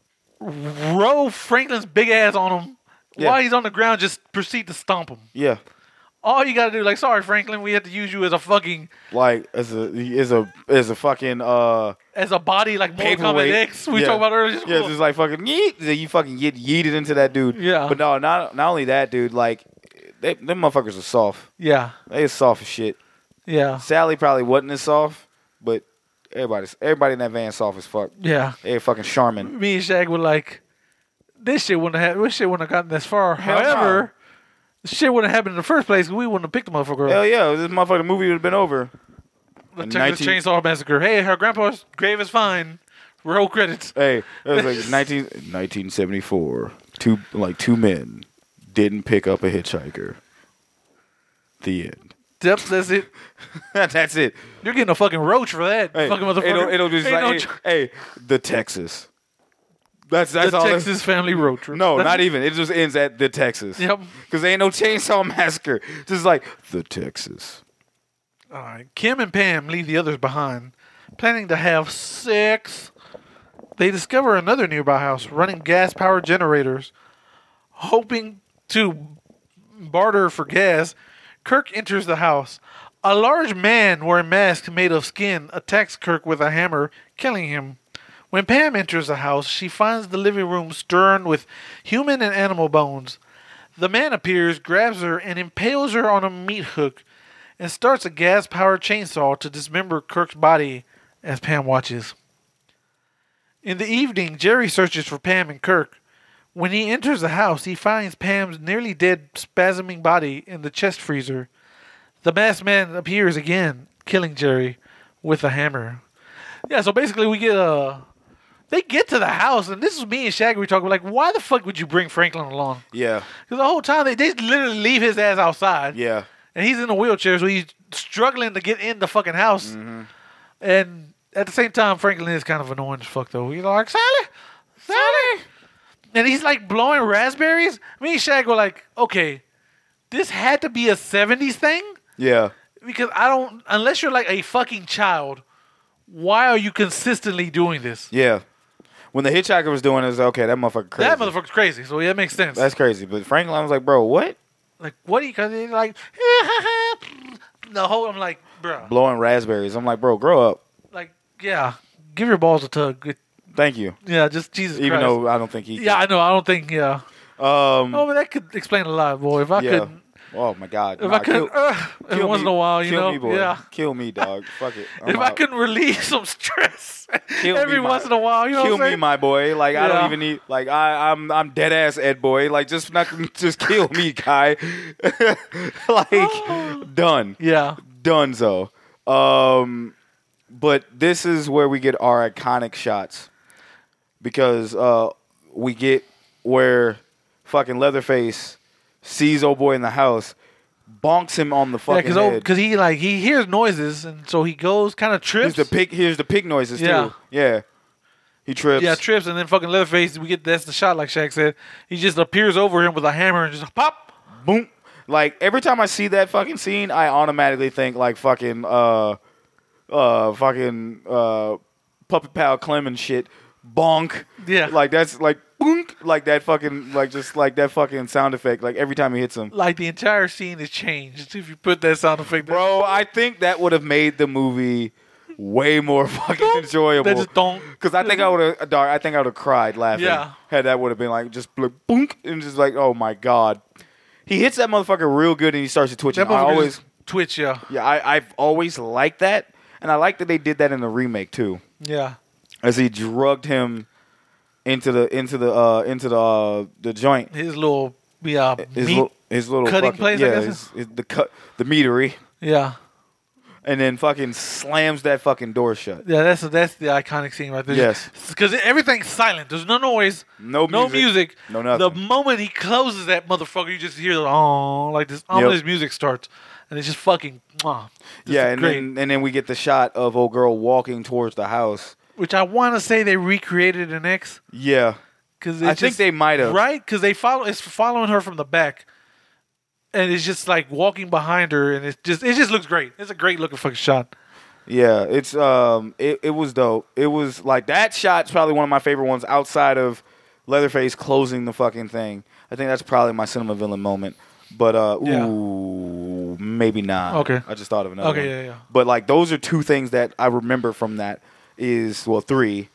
roll Franklin's big ass on him while he's on the ground. Just proceed to stomp him. Yeah. All you gotta do, like, sorry, Franklin, we have to use you as a fucking like as a fucking as a body like Mortal Kombat X we talked about earlier. Yeah, just like fucking yeet. You fucking get yeeted into that dude. Yeah. But no, not only that, dude. Like, them motherfuckers are soft. Yeah. They soft as shit. Yeah. Sally probably wasn't as soft, but everybody in that van soft as fuck. Yeah. They fucking Charmin. Me and Shaq were like, this shit wouldn't have gotten this far. However, this shit wouldn't have happened in the first place because we wouldn't have picked the motherfucker up. Hell yeah, this motherfucking movie would have been over. The Texas Chainsaw Massacre. Hey, her grandpa's grave is fine. Roll credits. Hey, it was like 1974. Two men didn't pick up a hitchhiker. The end. Yep, that's it. That's it. You're getting a fucking roach for that, hey, fucking motherfucker. It'll just like, hey, the Texas. That's the all. Texas family road trip. No, not even. It just ends at the Texas. Yep. Because there ain't no Chainsaw Massacre. Just like the Texas. All right. Kim and Pam leave the others behind, planning to have sex. They discover another nearby house running gas-powered generators. Hoping to barter for gas, Kirk enters the house. A large man wearing a mask made of skin attacks Kirk with a hammer, killing him. When Pam enters the house, she finds the living room strewn with human and animal bones. The man appears, grabs her, and impales her on a meat hook, and starts a gas-powered chainsaw to dismember Kirk's body as Pam watches. In the evening, Jerry searches for Pam and Kirk. When he enters the house, he finds Pam's nearly dead, spasming body in the chest freezer. The masked man appears again, killing Jerry with a hammer. Yeah, so basically we get they get to the house, and this is me and Shaggy talking like, why the fuck would you bring Franklin along? Yeah. Because the whole time they literally leave his ass outside. Yeah. And he's in a wheelchair, so he's struggling to get in the fucking house. Mm-hmm. And at the same time, Franklin is kind of annoying as fuck, though. He's like, Sally! And he's like blowing raspberries. Me and Shag were like, okay, this had to be a 70s thing? Yeah. Because unless you're like a fucking child, why are you consistently doing this? Yeah. When the hitchhiker was doing it, it was okay, that motherfucker crazy. That motherfucker's crazy, so yeah, it makes sense. That's crazy. But Franklin was like, bro, what? Like, what are you, because he's like, I'm like, bro. Blowing raspberries. I'm like, bro, grow up. Like, yeah, give your balls a tug. Thank you. Yeah, just Jesus Even Christ. though I don't think he Yeah, I know, I don't think, yeah. Oh, but that could explain a lot, boy. If I could. Oh my God! If I could, every once in a while, kill me, boy. Yeah. Kill me, dog. Fuck it. If I couldn't relieve some stress every once in a while, you know kill what I'm saying? me, my boy. Like I don't even need. Like I'm dead ass Ed boy. Like just kill me, guy. Like done. Yeah. Donezo. But this is where we get our iconic shots because we get where fucking Leatherface sees old boy in the house, bonks him on the fucking head. Because he hears noises, and so he goes, kind of trips. Here's the pig noises too. Yeah. He trips. Yeah, trips, and then fucking Leatherface, that's the shot, like Shaq said. He just appears over him with a hammer and just pop, boom. Like every time I see that fucking scene, I automatically think like fucking Puppet Pal Clem and shit. Bonk. Yeah. Like that's like boonk. Like that fucking just like that fucking sound effect. Like every time he hits him. Like the entire scene is changed if you put that sound effect. Bro, I think that would have made the movie way more fucking enjoyable. They just don't. Because I think I would have cried laughing. Yeah. Had that would have been like just like boonk and just like, oh my God. He hits that motherfucker real good and he starts to twitch. That motherfucker twitch, yeah. Yeah, I've always liked that. And I like that they did that in the remake too. Yeah. As he drugged him into the joint. His little his little cutting fucking, place, yeah, I guess. the meatery. Yeah. and then fucking slams that fucking door shut. Yeah, that's the iconic scene right there. Yes. Because everything's silent. There's no noise. No music. No nothing. The moment he closes that motherfucker, you just hear like this ominous music starts. And it's just fucking and then we get the shot of old girl walking towards the house. Which I want to say they recreated an X. Yeah. I think they might have. Right? Because it's following her from the back. And it's just like walking behind her, and it just looks great. It's a great looking fucking shot. Yeah, it's it was dope. It was like that shot's probably one of my favorite ones outside of Leatherface closing the fucking thing. I think that's probably my cinema villain moment. But maybe not. Okay. I just thought of another one. Okay, yeah. But like those are two things that I remember from that three.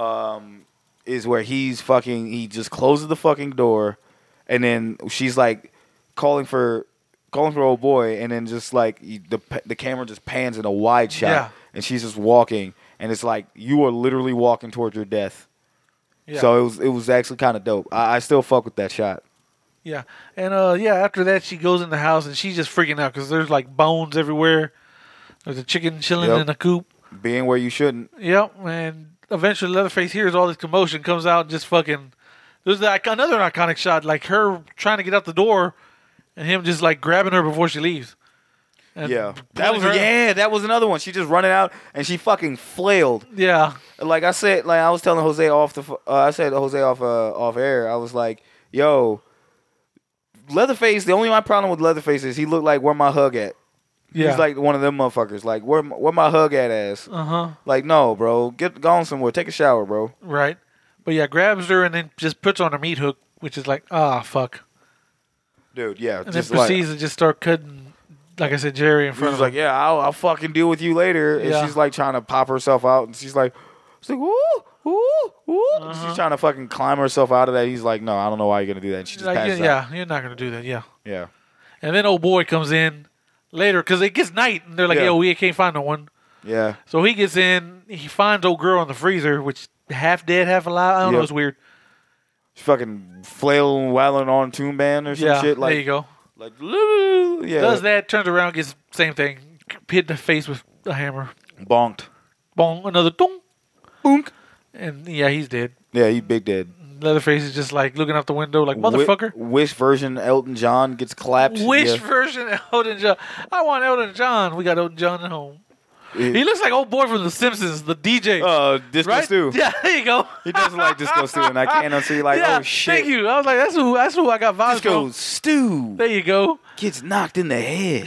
Is where he just closes the fucking door, and then she's like calling for old boy, and then just like the camera just pans in a wide shot, and she's just walking, and it's like you are literally walking towards your death. Yeah. So it was actually kind of dope. I still fuck with that shot. Yeah, and after that she goes in the house and she's just freaking out because there's like bones everywhere. There's a chicken chilling in a coop, being where you shouldn't. Yep, and eventually Leatherface hears all this commotion, comes out, and just fucking. There's another iconic shot, like her trying to get out the door. And him just like grabbing her before she leaves. And that was another one. She just running out and she fucking flailed. Yeah. Like I said, like I was telling Jose off air. I was like, yo, Leatherface. The only my problem with Leatherface is he looked like where my hug at. Yeah. He's like one of them motherfuckers. Like where my hug at ass. Like no, bro, get gone somewhere. Take a shower, bro. Right. But yeah, grabs her and then just puts on her meat hook, which is like fuck. Dude, yeah. And then proceeds to just start cutting, like I said, Jerry in front of him. Like, yeah, I'll fucking deal with you later. And she's like trying to pop herself out. And she's like, ooh, ooh, ooh. She's trying to fucking climb herself out of that. He's like, no, I don't know why you're going to do that. And she just passes out. Yeah, you're not going to do that. Yeah. Yeah. And then old boy comes in later because it gets night. And they're like, yo, we can't find no one. Yeah. So he gets in. He finds old girl in the freezer, which half dead, half alive. I don't know. It's weird. She's fucking flailing, wailing on Tomb Band or some shit. Like, there you go. Like, yeah. Does that, turns around, gets same thing. Hit in the face with a hammer. Bonked. Bong, another dong. Boonk. And he's dead. Yeah, he's big dead. Leatherface is just like looking out the window like, motherfucker. Wish version Elton John gets clapped. Version Elton John. I want Elton John. We got Elton John at home. He looks like old boy from The Simpsons, the DJ. Disco Stew. Yeah, there you go. He does look like Disco Stew, and I can't unsee like, oh shit. Thank you. I was like, that's who I got vibes Disco from. Stew. There you go. Gets knocked in the head.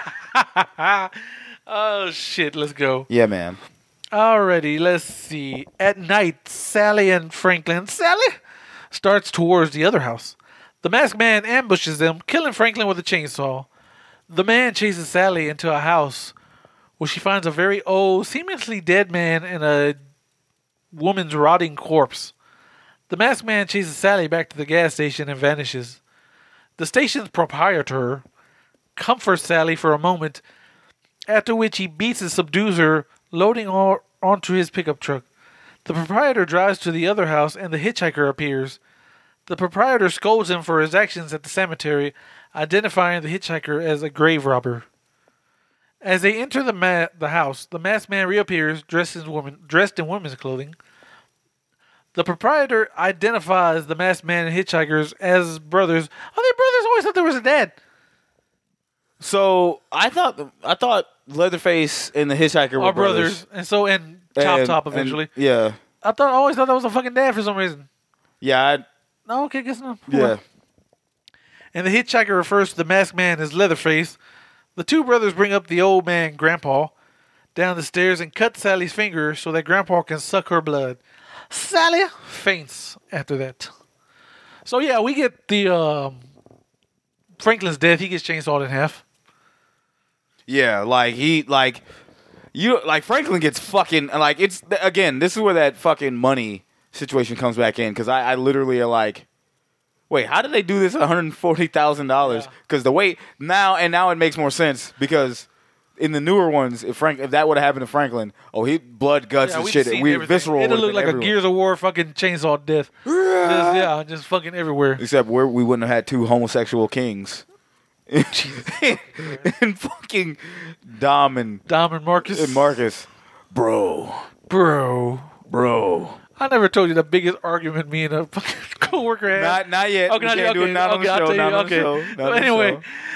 Oh shit, let's go. Yeah, man. Alrighty, let's see. At night, Sally starts towards the other house. The masked man ambushes them, killing Franklin with a chainsaw. The man chases Sally into a house where she finds a very old, seemingly dead man and a woman's rotting corpse. The masked man chases Sally back to the gas station and vanishes. The station's proprietor comforts Sally for a moment, after which he beats and subdues her, loading onto his pickup truck. The proprietor drives to the other house and the hitchhiker appears. The proprietor scolds him for his actions at the cemetery, identifying the hitchhiker as a grave robber. As they enter the house, the masked man reappears dressed in women's clothing. The proprietor identifies the masked man and hitchhikers as brothers. Are they brothers? I always thought there was a dad. So I thought Leatherface and the hitchhiker were brothers. And Chop Top eventually. Yeah. I always thought that was a fucking dad for some reason. Yeah. No, okay, guess not. Yeah. And the hitchhiker refers to the masked man as Leatherface. The two brothers bring up the old man, Grandpa, down the stairs and cut Sally's finger so that Grandpa can suck her blood. Sally faints after that. So yeah, we get the Franklin's death. He gets chainsawed in half. Yeah, Franklin gets fucking it's again. This is where that fucking money situation comes back in because I literally are like, wait, how did they do this at $140,000? Because the way now it makes more sense because in the newer ones, if that would have happened to Franklin, he blood guts and shit. Visceral. It'd look like everywhere. A Gears of War fucking chainsaw death. Just fucking everywhere. Except we wouldn't have had two homosexual kings and fucking Dom and Marcus. Bro. I never told you the biggest argument me and a fucking coworker had. Not yet. Okay, We can't do it. Not on the show. Not on the show. But anyway,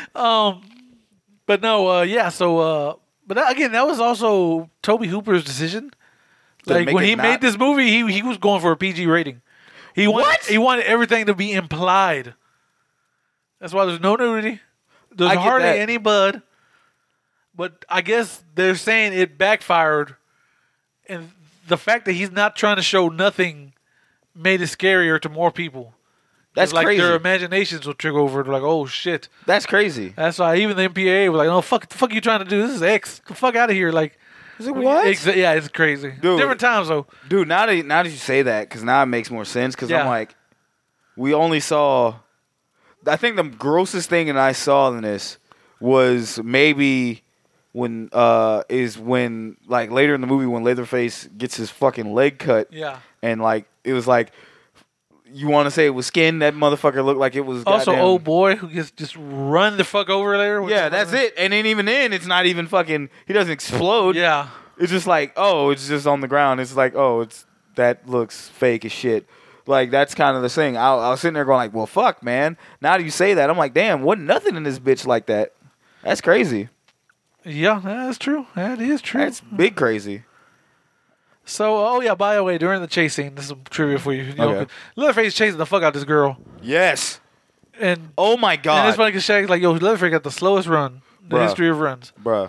but no, yeah. So, but again, that was also Tobe Hooper's decision. Like when he made this movie, he was going for a PG rating. He wanted everything to be implied. That's why there's no nudity. There's hardly any blood. But I guess they're saying it backfired, and the fact that he's not trying to show nothing made it scarier to more people. That's like crazy. Their imaginations will trigger over. They're like, oh shit. That's crazy. That's why even the MPAA was like, no, fuck, the fuck you trying to do? This is X. Get the fuck out of here. Like, is it what? Yeah, it's crazy. Dude, different times though. Dude, now that you say that, because now it makes more sense. Because I'm like, we only saw. I think the grossest thing that I saw in this was maybe when like later in the movie when Leatherface gets his fucking leg cut. Yeah. And like it was like. You want to say it was skin? That motherfucker looked like it was. Also, goddamn... old boy who gets just run the fuck over there. Yeah, that's it. And then even then, it's not even fucking. He doesn't explode. Yeah, it's just like, oh, it's just on the ground. It's like, oh, that looks fake as shit. Like that's kind of the thing. I was sitting there going like, well, fuck, man. Now that you say that, I'm like, damn, wasn't nothing in this bitch like that. That's crazy. Yeah, that's true. That is true. That's big crazy. So, by the way, during the chase scene, this is some trivia for you. Okay. Leatherface chasing the fuck out of this girl. Yes. And oh my god. And it's funny because Shag's like, yo, Leatherface got the slowest run in the history of runs. Bruh.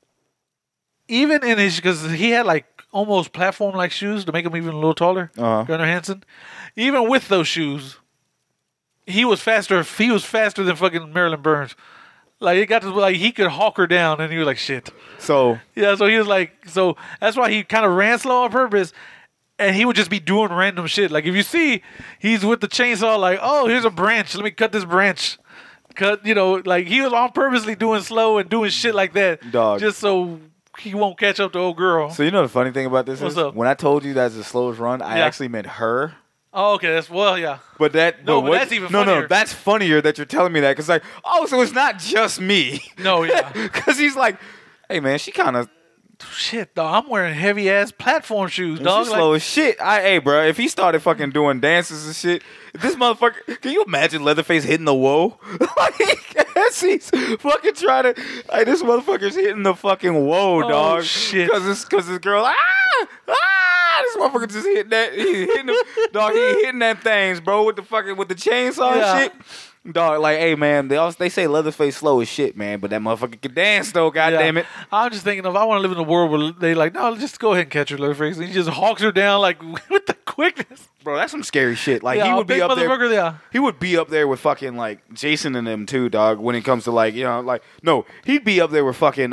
Even in his, because he had like almost platform-like shoes to make him even a little taller, Gunnar Hansen. Even with those shoes, he was faster. He was faster than fucking Marilyn Burns. Like it got to like he could hawk her down, and he was like, "Shit." So yeah, so he was like, so that's why he kind of ran slow on purpose, and he would just be doing random shit. Like if you see, he's with the chainsaw, like, "Oh, here's a branch. Let me cut this branch." Like he was on purposely doing slow and doing shit like that, dog, just so he won't catch up to old girl. So you know the funny thing about this What's is up? When I told you that's the slowest run, I actually meant her. Oh, okay. Yeah. But that's even funnier. No, that's funnier that you're telling me that because like, oh, so it's not just me. No, yeah. Because he's like, hey man, she kind of shit, dog. I'm wearing heavy ass platform shoes, dog. She's slow as shit. Hey, bro, if he started fucking doing dances and shit, this motherfucker, can you imagine Leatherface hitting the whoa? Like, as he's fucking trying to, like, this motherfucker's hitting the fucking whoa, dog. Shit. Because this girl, this motherfucker just hitting that. He hitting them, dog. He hitting that things, bro, with the chainsaw and shit. Dog, like, hey man, they say Leatherface slow as shit, man, but that motherfucker can dance though. Goddamn it! I'm just thinking if I want to live in a world where they like, no, just go ahead and catch her, Leatherface. And he just hawks her down like with the quickness, bro. That's some scary shit. Like he would be up there. Yeah. He would be up there with fucking like Jason and them too, dog. When it comes to like no, he'd be up there with fucking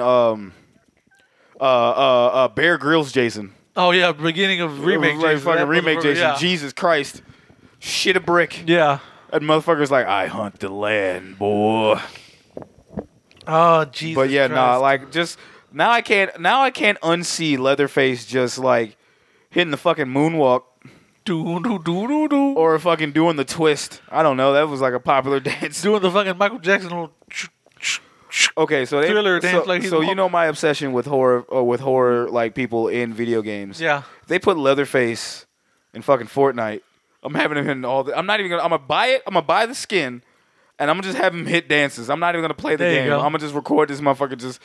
Bear Grylls Jason. Oh yeah, beginning of remake Jason. Fucking remake Jason. Yeah. Jesus Christ. Shit a brick. Yeah. That motherfucker's like, I hunt the land, boy. Oh, Jesus. But yeah, Christ. like just now I can't unsee Leatherface just like hitting the fucking moonwalk. Or fucking doing the twist. I don't know. That was like a popular dance. Doing the fucking Michael Jackson little okay, so Thriller dance so you know my obsession with horror like people in video games. Yeah. If they put Leatherface in fucking Fortnite, I'm having him hit all the. I'm gonna buy it. I'm gonna buy the skin, and I'm gonna just have him hit dances. I'm not even gonna play the game. I'm gonna just record this motherfucker just.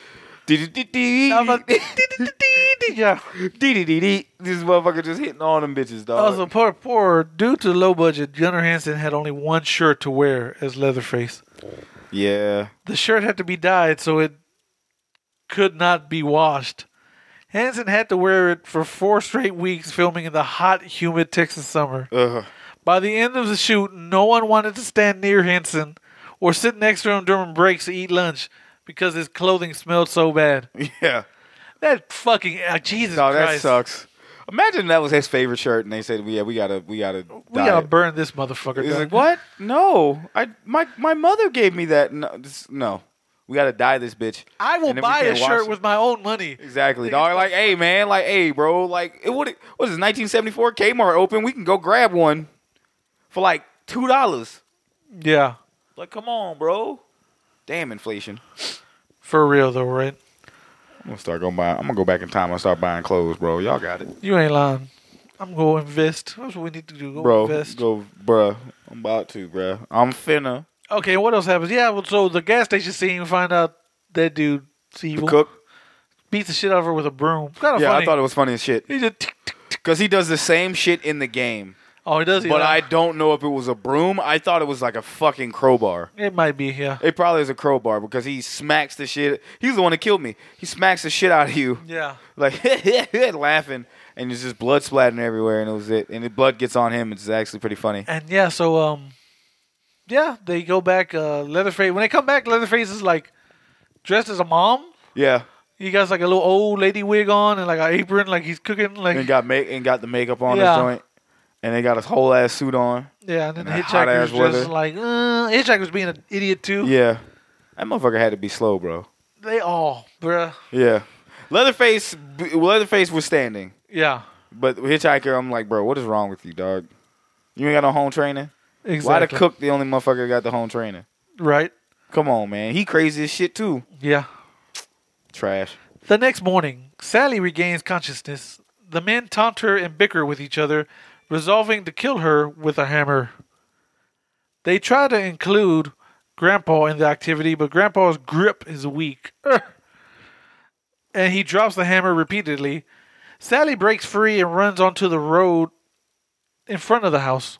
Yeah. This motherfucker just hitting all them bitches, dog. Also, poor due to low budget, Gunnar Hansen had only one shirt to wear as Leatherface. Yeah. The shirt had to be dyed so it could not be washed. Hansen had to wear it for 4 straight weeks filming in the hot, humid Texas summer. By the end of the shoot, no one wanted to stand near Hansen or sit next to him during breaks to eat lunch because his clothing smelled so bad. Yeah. That fucking Jesus Christ. That sucks. Imagine that was his favorite shirt and they said, yeah, we gotta burn this motherfucker. He's like, what? No. My mother gave me that. No. We gotta dye this bitch. I will buy a shirt with my own money. Exactly, dog. Like, hey, man. Like, hey, bro. Like, what is 1974 Kmart open? We can go grab one for like $2. Yeah. Like, come on, bro. Damn inflation. For real though, right? I'm gonna go back in time and start buying clothes, bro. Y'all got it. You ain't lying. I'm going to invest. That's what we need to do. Invest. Bruh. I'm about to, bruh. I'm finna. Okay, what else happens? Yeah, well, so the gas station scene, we find out that dude's evil. The cook. Beats the shit out of her with a broom. Kind of Yeah, funny. I thought it was funny as shit. He just tick, tick, tick. Because he does the same shit in the game. Oh, he does? But I don't know if it was a broom. I thought it was like a fucking crowbar. It might be, yeah. It probably is a crowbar because he smacks the shit. He's the one that killed me. He smacks the shit out of you. Yeah. Like, laughing. And there's just blood splatting everywhere, and it was it. And the blood gets on him. It's actually pretty funny. And yeah, so, yeah, they go back. Leatherface. When they come back, Leatherface is like dressed as a mom. Yeah. He got like a little old lady wig on and like an apron, like he's cooking. Like And got the makeup on his joint. And they got his whole ass suit on. Yeah, and then the hot-ass hitchhiker's just like, hitchhiker's being an idiot too. Yeah. That motherfucker had to be slow, bro. They all, bruh. Yeah. Leatherface was standing. Yeah. But hitchhiker, I'm like, bro, what is wrong with you, dog? You ain't got no home training? Exactly. Why the cook the only motherfucker got the home training? Right. Come on, man. He crazy as shit, too. Yeah. Trash. The next morning, Sally regains consciousness. The men taunt her and bicker with each other, resolving to kill her with a hammer. They try to include Grandpa in the activity, but Grandpa's grip is weak. And he drops the hammer repeatedly. Sally breaks free and runs onto the road in front of the house.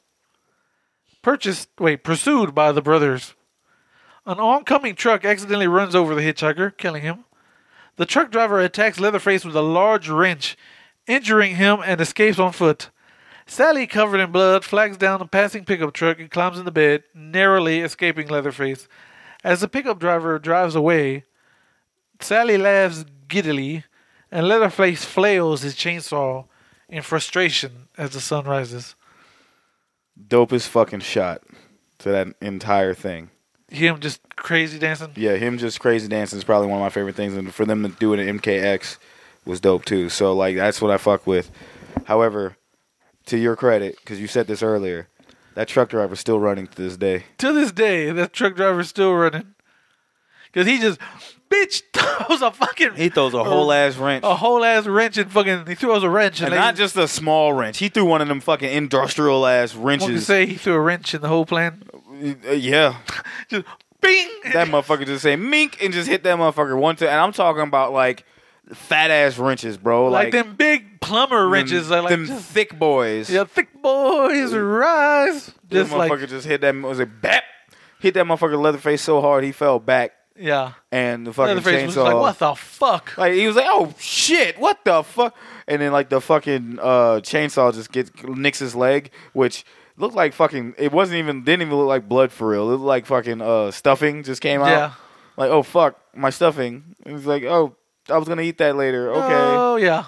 Pursued by the brothers. An oncoming truck accidentally runs over the hitchhiker, killing him. The truck driver attacks Leatherface with a large wrench, injuring him and escapes on foot. Sally, covered in blood, flags down a passing pickup truck and climbs in the bed, narrowly escaping Leatherface. As the pickup driver drives away, Sally laughs giddily, and Leatherface flails his chainsaw in frustration as the sun rises. Dopest fucking shot to that entire thing. Him just crazy dancing? Yeah, him just crazy dancing is probably one of my favorite things, and for them to do it at MKX was dope too. So like that's what I fuck with. However, to your credit, because you said this earlier, that truck driver's still running to this day. To this day, that truck driver's still running. Because he just, bitch, throws a fucking... He throws a whole ass wrench. A whole ass wrench and fucking... He throws a wrench. And not just a small wrench. He threw one of them fucking industrial ass wrenches. What you say? He threw a wrench in the whole plan? Yeah. Just bing! That motherfucker just say mink and just hit that motherfucker one time. And I'm talking about like fat ass wrenches, bro. Like them big plumber wrenches. Them thick boys. Yeah, thick boys rise. This Just like... motherfucker just hit that... Was it bap? Hit that motherfucker Leatherface so hard he fell back. Yeah. And the fucking Leatherface chainsaw. was like, what the fuck? Like, he was like, oh, shit, what the fuck? And then, like, the fucking chainsaw just nicks his leg, which looked like fucking, didn't even look like blood for real. It looked like fucking stuffing just came out. Yeah. Like, oh, fuck, my stuffing. It was like, oh, I was going to eat that later. Okay. Oh, yeah.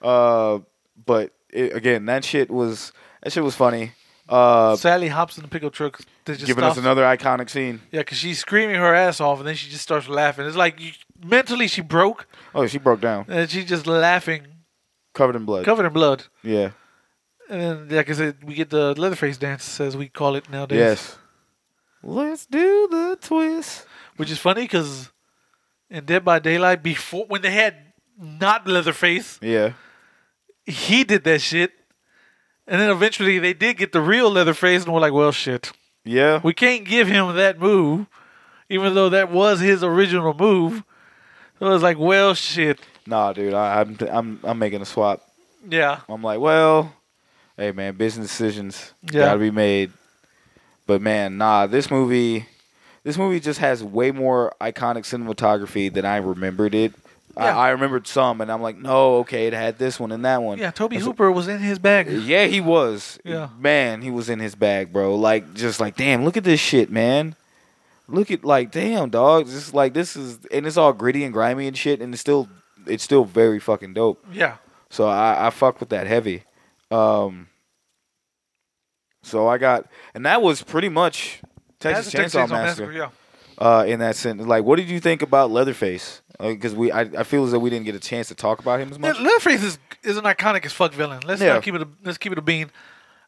But, again, that shit was funny. Sally hops in the pickup truck. Giving us another iconic scene. Yeah, because she's screaming her ass off, and then she just starts laughing. It's like mentally she broke. Oh, she broke down. And she's just laughing. Covered in blood. Yeah. And then, like I said, we get the Leatherface dance, as we call it nowadays. Yes. Let's do the twist. Which is funny, because in Dead by Daylight, before when they had not Leatherface, yeah, he did that shit. And then eventually they did get the real Leatherface, and we're like, well, shit. Yeah. We can't give him that move, even though that was his original move. So it was like, well, shit. Nah, dude, I'm making a swap. Yeah. I'm like, well, hey, man, business decisions gotta be made. But man, nah, this movie just has way more iconic cinematography than I remembered it. Yeah. I remembered some, and I'm like, no, okay, it had this one and that one. Yeah, Toby Hooper was in his bag. Yeah, he was. Yeah. Man, he was in his bag, bro. Like, just like, damn, look at this shit, man. Look at, like, damn, dog. Just like, this is, and it's all gritty and grimy and shit, and it's still very fucking dope. Yeah. So I fuck with that heavy. So I got, and that was pretty much Texas Chainsaw Massacre. Yeah. In that sense, like, what did you think about Leatherface? Because I feel as though we didn't get a chance to talk about him as much. Leatherface is an iconic as fuck villain. Let's keep it a bean.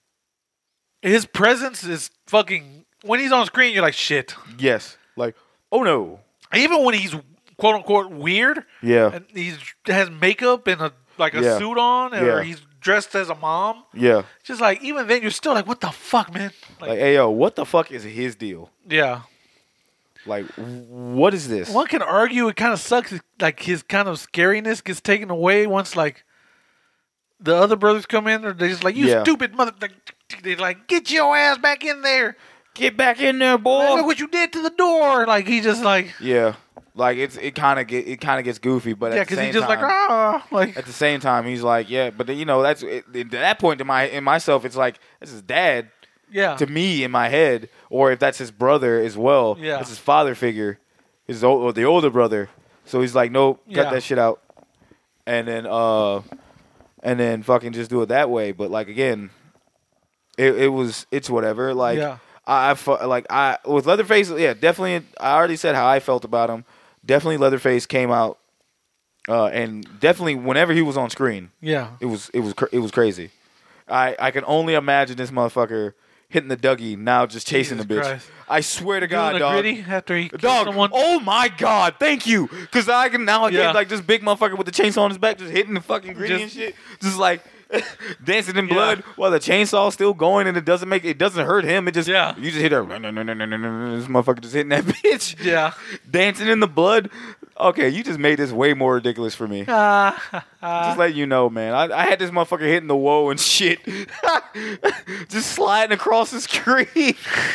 His presence is fucking. When he's on screen, you're like shit. Yes, like Oh no. Even when he's quote unquote weird, and he has makeup and a suit on, or he's dressed as a mom. Yeah. Just like even then, you're still like, what the fuck, man? Like, hey yo, what the fuck is his deal? Yeah. Like, what is this? One can argue it kind of sucks. Like his kind of scariness gets taken away once like the other brothers come in, or they're just like, you stupid mother. They're like, get your ass back in there. Get back in there, boy. Look what you did to the door. Like he just like like it kind of gets goofy, but at the same because he's just time, like at the same time he's like but then, that's at that point in myself it's like this is dad to me in my head, or if that's his brother as well, that's his father figure, the older brother. So he's like, nope, cut that shit out, and then fucking just do it that way. But like again, it's whatever. Like with Leatherface, definitely. I already said how I felt about him. Definitely, Leatherface came out, and definitely whenever he was on screen, it was crazy. I can only imagine this motherfucker hitting the Dougie now, just chasing the bitch. Christ. I swear to God, dog. Gritty after he dog. Someone? Oh my God, thank you, because I can now get like this big motherfucker with the chainsaw on his back, just hitting the fucking Gritty and shit, just like. Dancing in blood while the chainsaw's still going, and it doesn't hurt him. It just you just hit her. This motherfucker just hitting that bitch. Yeah, dancing in the blood. Okay, you just made this way more ridiculous for me. Just let you know, man. I had this motherfucker hitting the whoa and shit, just sliding across the screen.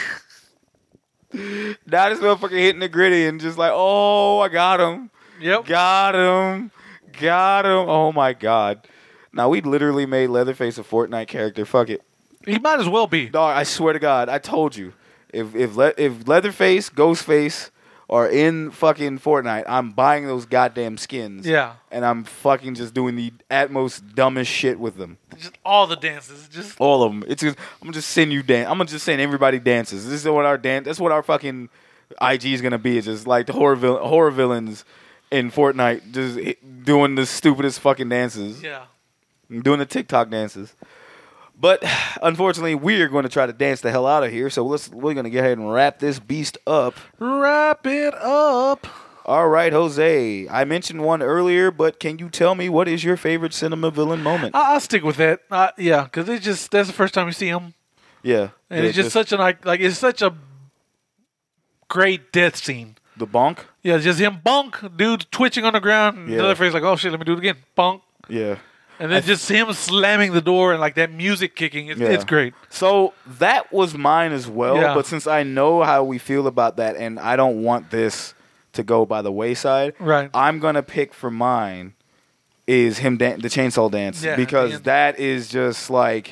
Now this motherfucker hitting the Gritty and just like, oh, I got him. Yep, got him. Oh my God. Now, we literally made Leatherface a Fortnite character. Fuck it. He might as well be. Dog, I swear to God, I told you. If Leatherface, Ghostface are in fucking Fortnite, I'm buying those goddamn skins. Yeah. And I'm fucking just doing the most dumbest shit with them. Just all the dances. Just all of them. I'm gonna just send you dance. I'm gonna just send everybody dances. This is what our dance. That's what our fucking IG is gonna be. It's just like the horror villains in Fortnite, just doing the stupidest fucking dances. Yeah. Doing the TikTok dances. But unfortunately, we're going to try to dance the hell out of here. So we're going to go ahead and wrap this beast up. Wrap it up. All right, Jose. I mentioned one earlier, but can you tell me what is your favorite cinema villain moment? I'll stick with that. Because that's the first time you see him. Yeah. And it's just such it's such a great death scene. The bonk? Yeah, just him bonk, dude twitching on the ground. And the other face like, oh shit, let me do it again. Bonk. Yeah. And then just him slamming the door and like that music kicking. It's great. So that was mine as well. Yeah. But since I know how we feel about that and I don't want this to go by the wayside, right, I'm going to pick for mine is him the chainsaw dance. Because that is just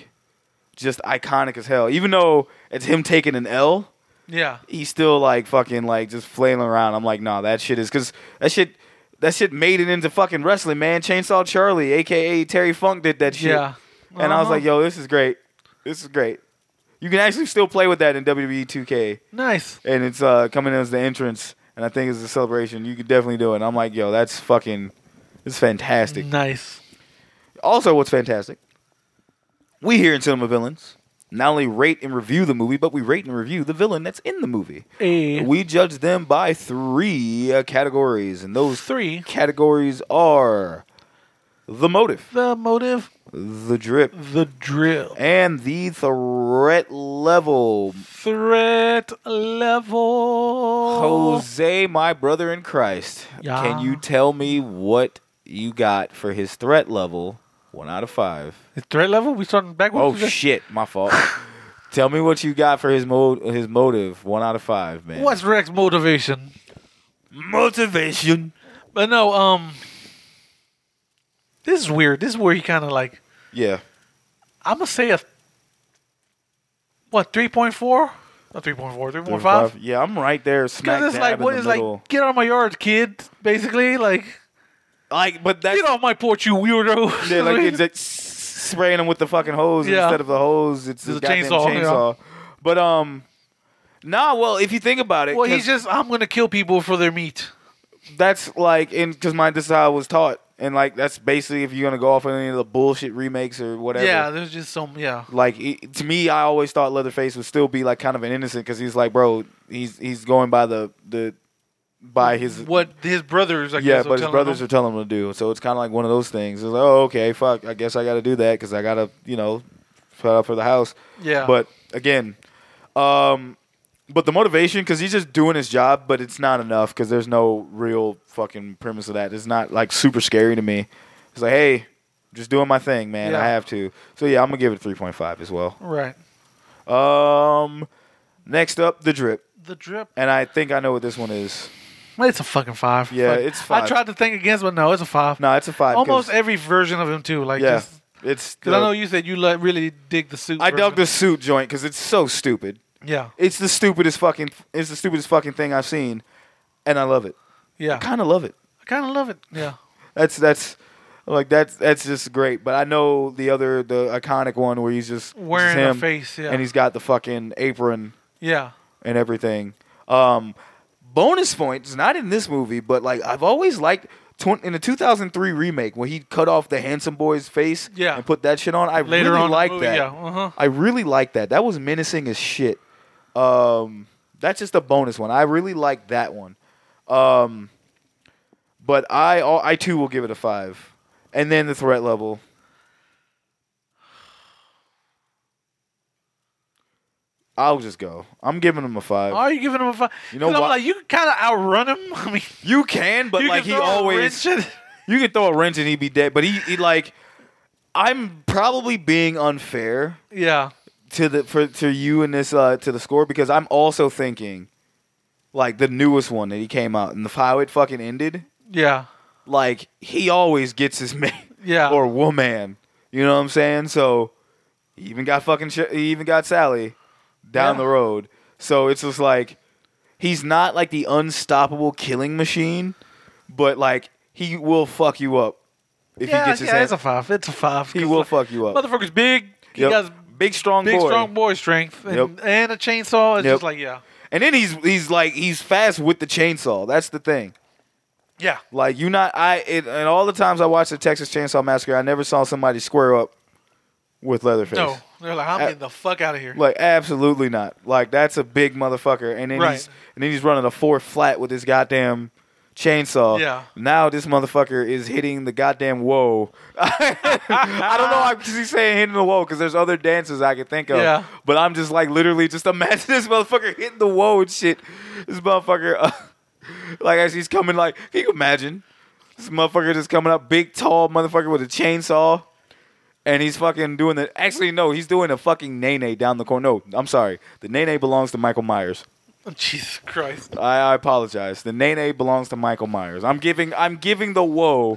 iconic as hell. Even though it's him taking an L, he's still like fucking like just flailing around. I'm like, nah, that shit is because that shit made it into fucking wrestling, man. Chainsaw Charlie, a.k.a. Terry Funk, did that shit. Yeah. And I was like, yo, this is great. This is great. You can actually still play with that in WWE 2K. Nice. And it's coming as the entrance, and I think it's a celebration. You could definitely do it. And I'm like, yo, it's fantastic. Nice. Also, what's fantastic, we here in Cinema Villains not only rate and review the movie, but we rate and review the villain that's in the movie. We judge them by 3 categories, and those 3 categories are the motive, the drip, and the threat level. Jose, my brother in Christ, can you tell me what you got for his threat level? 1 out of 5. His threat level? We starting backwards? Oh shit, my fault. Tell me what you got for his motive. 1 out of 5, man. What's Rex's motivation? But no, this is weird. This is where he kind of like. Yeah. I'm gonna say 3.4? Not 3.4, 3.5? Yeah, I'm right there. Smack dab it's like, what is like, get out of my yard, kid. Basically, but that's, get off my porch, you weirdo. Yeah, like it's like spraying them with the fucking hose instead of the hose. It's a chainsaw. But well, if you think about it, he's just I'm gonna kill people for their meat. That's like this is how I was taught, and like that's basically if you're gonna go off on any of the bullshit remakes or whatever. Yeah, there's just some Like to me, I always thought Leatherface would still be like kind of an innocent because he's like, bro, he's going by the by his what his brothers. I yeah, guess, but his brothers are telling him to do. So it's kind of like one of those things. It's like, oh, okay, fuck. I guess I got to do that because I got to, put up for the house. Yeah. But again, but the motivation, because he's just doing his job, but it's not enough because there's no real fucking premise of that. It's not like super scary to me. It's like, hey, just doing my thing, man. Yeah. I have to. So yeah, I'm gonna give it 3.5 as well. Right. Next up, The Drip, The Drip. and I think I know what this one is. It's a fucking 5. Yeah, Like, it's 5. I tried to think against, but no, it's a 5. No, it's a 5. Almost every version of him too. Like, Yeah, just it's. because I know you said you really dig the suit. I dug version. the suit joint because it's so stupid. Yeah. It's the stupidest fucking thing I've seen, and I love it. Yeah. I kind of love it. I kind of love it. Yeah. That's just great. But I know the iconic one where he's just Wearing him, a face. Yeah. and he's got the fucking apron yeah. and everything. Bonus points, not in this movie, but like I've always liked in the 2003 remake when he cut off the handsome boy's face Yeah. and put that shit on. I Later really on in the liked movie, that. yeah. Uh-huh. I really liked that. That was menacing as shit. That's just a bonus one. I really like that one. But I too will give it a 5. And then the threat level. I'll just go. I'm giving him a 5. Are you giving him a 5? You know I'm what? like, you can kind of outrun him. I mean, You can, but you like can he throw a always wrench at- you can throw a wrench and he'd be dead. But he like I'm probably being unfair Yeah. to you in this to the score because I'm also thinking like the newest one that he came out and how it fucking ended. Yeah. Like he always gets his man Yeah. or woman. You know what I'm saying? So he even got Sally down Yeah. the road. So it's just like he's not like the unstoppable killing machine, but like he will fuck you up if he gets his hands. It's a 5. It's a 5. He will fuck you up. Motherfucker's big. He Yep. got Big strong big, boy. strong boy strength and, Yep. and a chainsaw. It's Yep. just like, yeah. And then he's fast with the chainsaw. That's the thing. Yeah. Like and all the times I watched the Texas Chainsaw Massacre, I never saw somebody square up with Leatherface. No. They're like, I'm getting the fuck out of here. Like absolutely not. Like that's a big motherfucker. And then Right. he's running a 4 flat with his goddamn chainsaw. Yeah. Now this motherfucker is hitting the goddamn whoa. I don't know why he's saying hitting the whoa because there's other dances I can think of. Yeah. But I'm just like literally just imagine this motherfucker hitting the whoa and shit. This motherfucker like as he's coming like can you imagine? This motherfucker just coming up big tall motherfucker with a chainsaw. And he's fucking doing he's doing a fucking nene down the corner. No, I'm sorry. The nene belongs to Michael Myers. Jesus Christ. I apologize. The nene belongs to Michael Myers. I'm giving the woe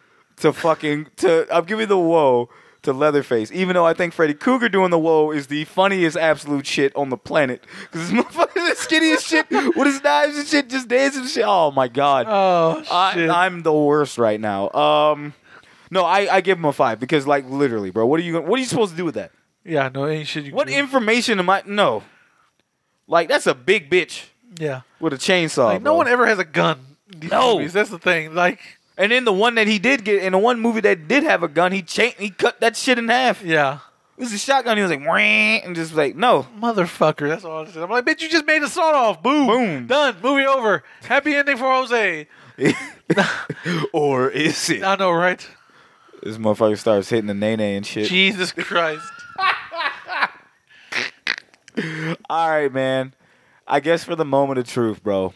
to Leatherface. Even though I think Freddy Krueger doing the woe is the funniest absolute shit on the planet. Because this motherfucker is skinny as shit with his knives and shit, just dancing and shit. Oh my god. Oh, shit. I'm the worst right now. No, I give him a 5 because like literally, bro. What are you supposed to do with that? Yeah, no, ain't shit you can What do. information am I? No. Like, that's a big bitch Yeah. with a chainsaw. Like, no bro. one ever has a gun. in these No. movies. That's the thing. Like, And then the one that he did get, in the one movie that did have a gun, he cut that shit in half. yeah. It was a shotgun. He was like, wah, and just like, no. Motherfucker. That's all I said. I'm like, bitch, you just made a sawed off. Boom. Boom. Done. Movie over. Happy ending for Jose. Or is it? I know, right? This motherfucker starts hitting the nene and shit. Jesus Christ. All right, man. I guess for the moment of truth, bro.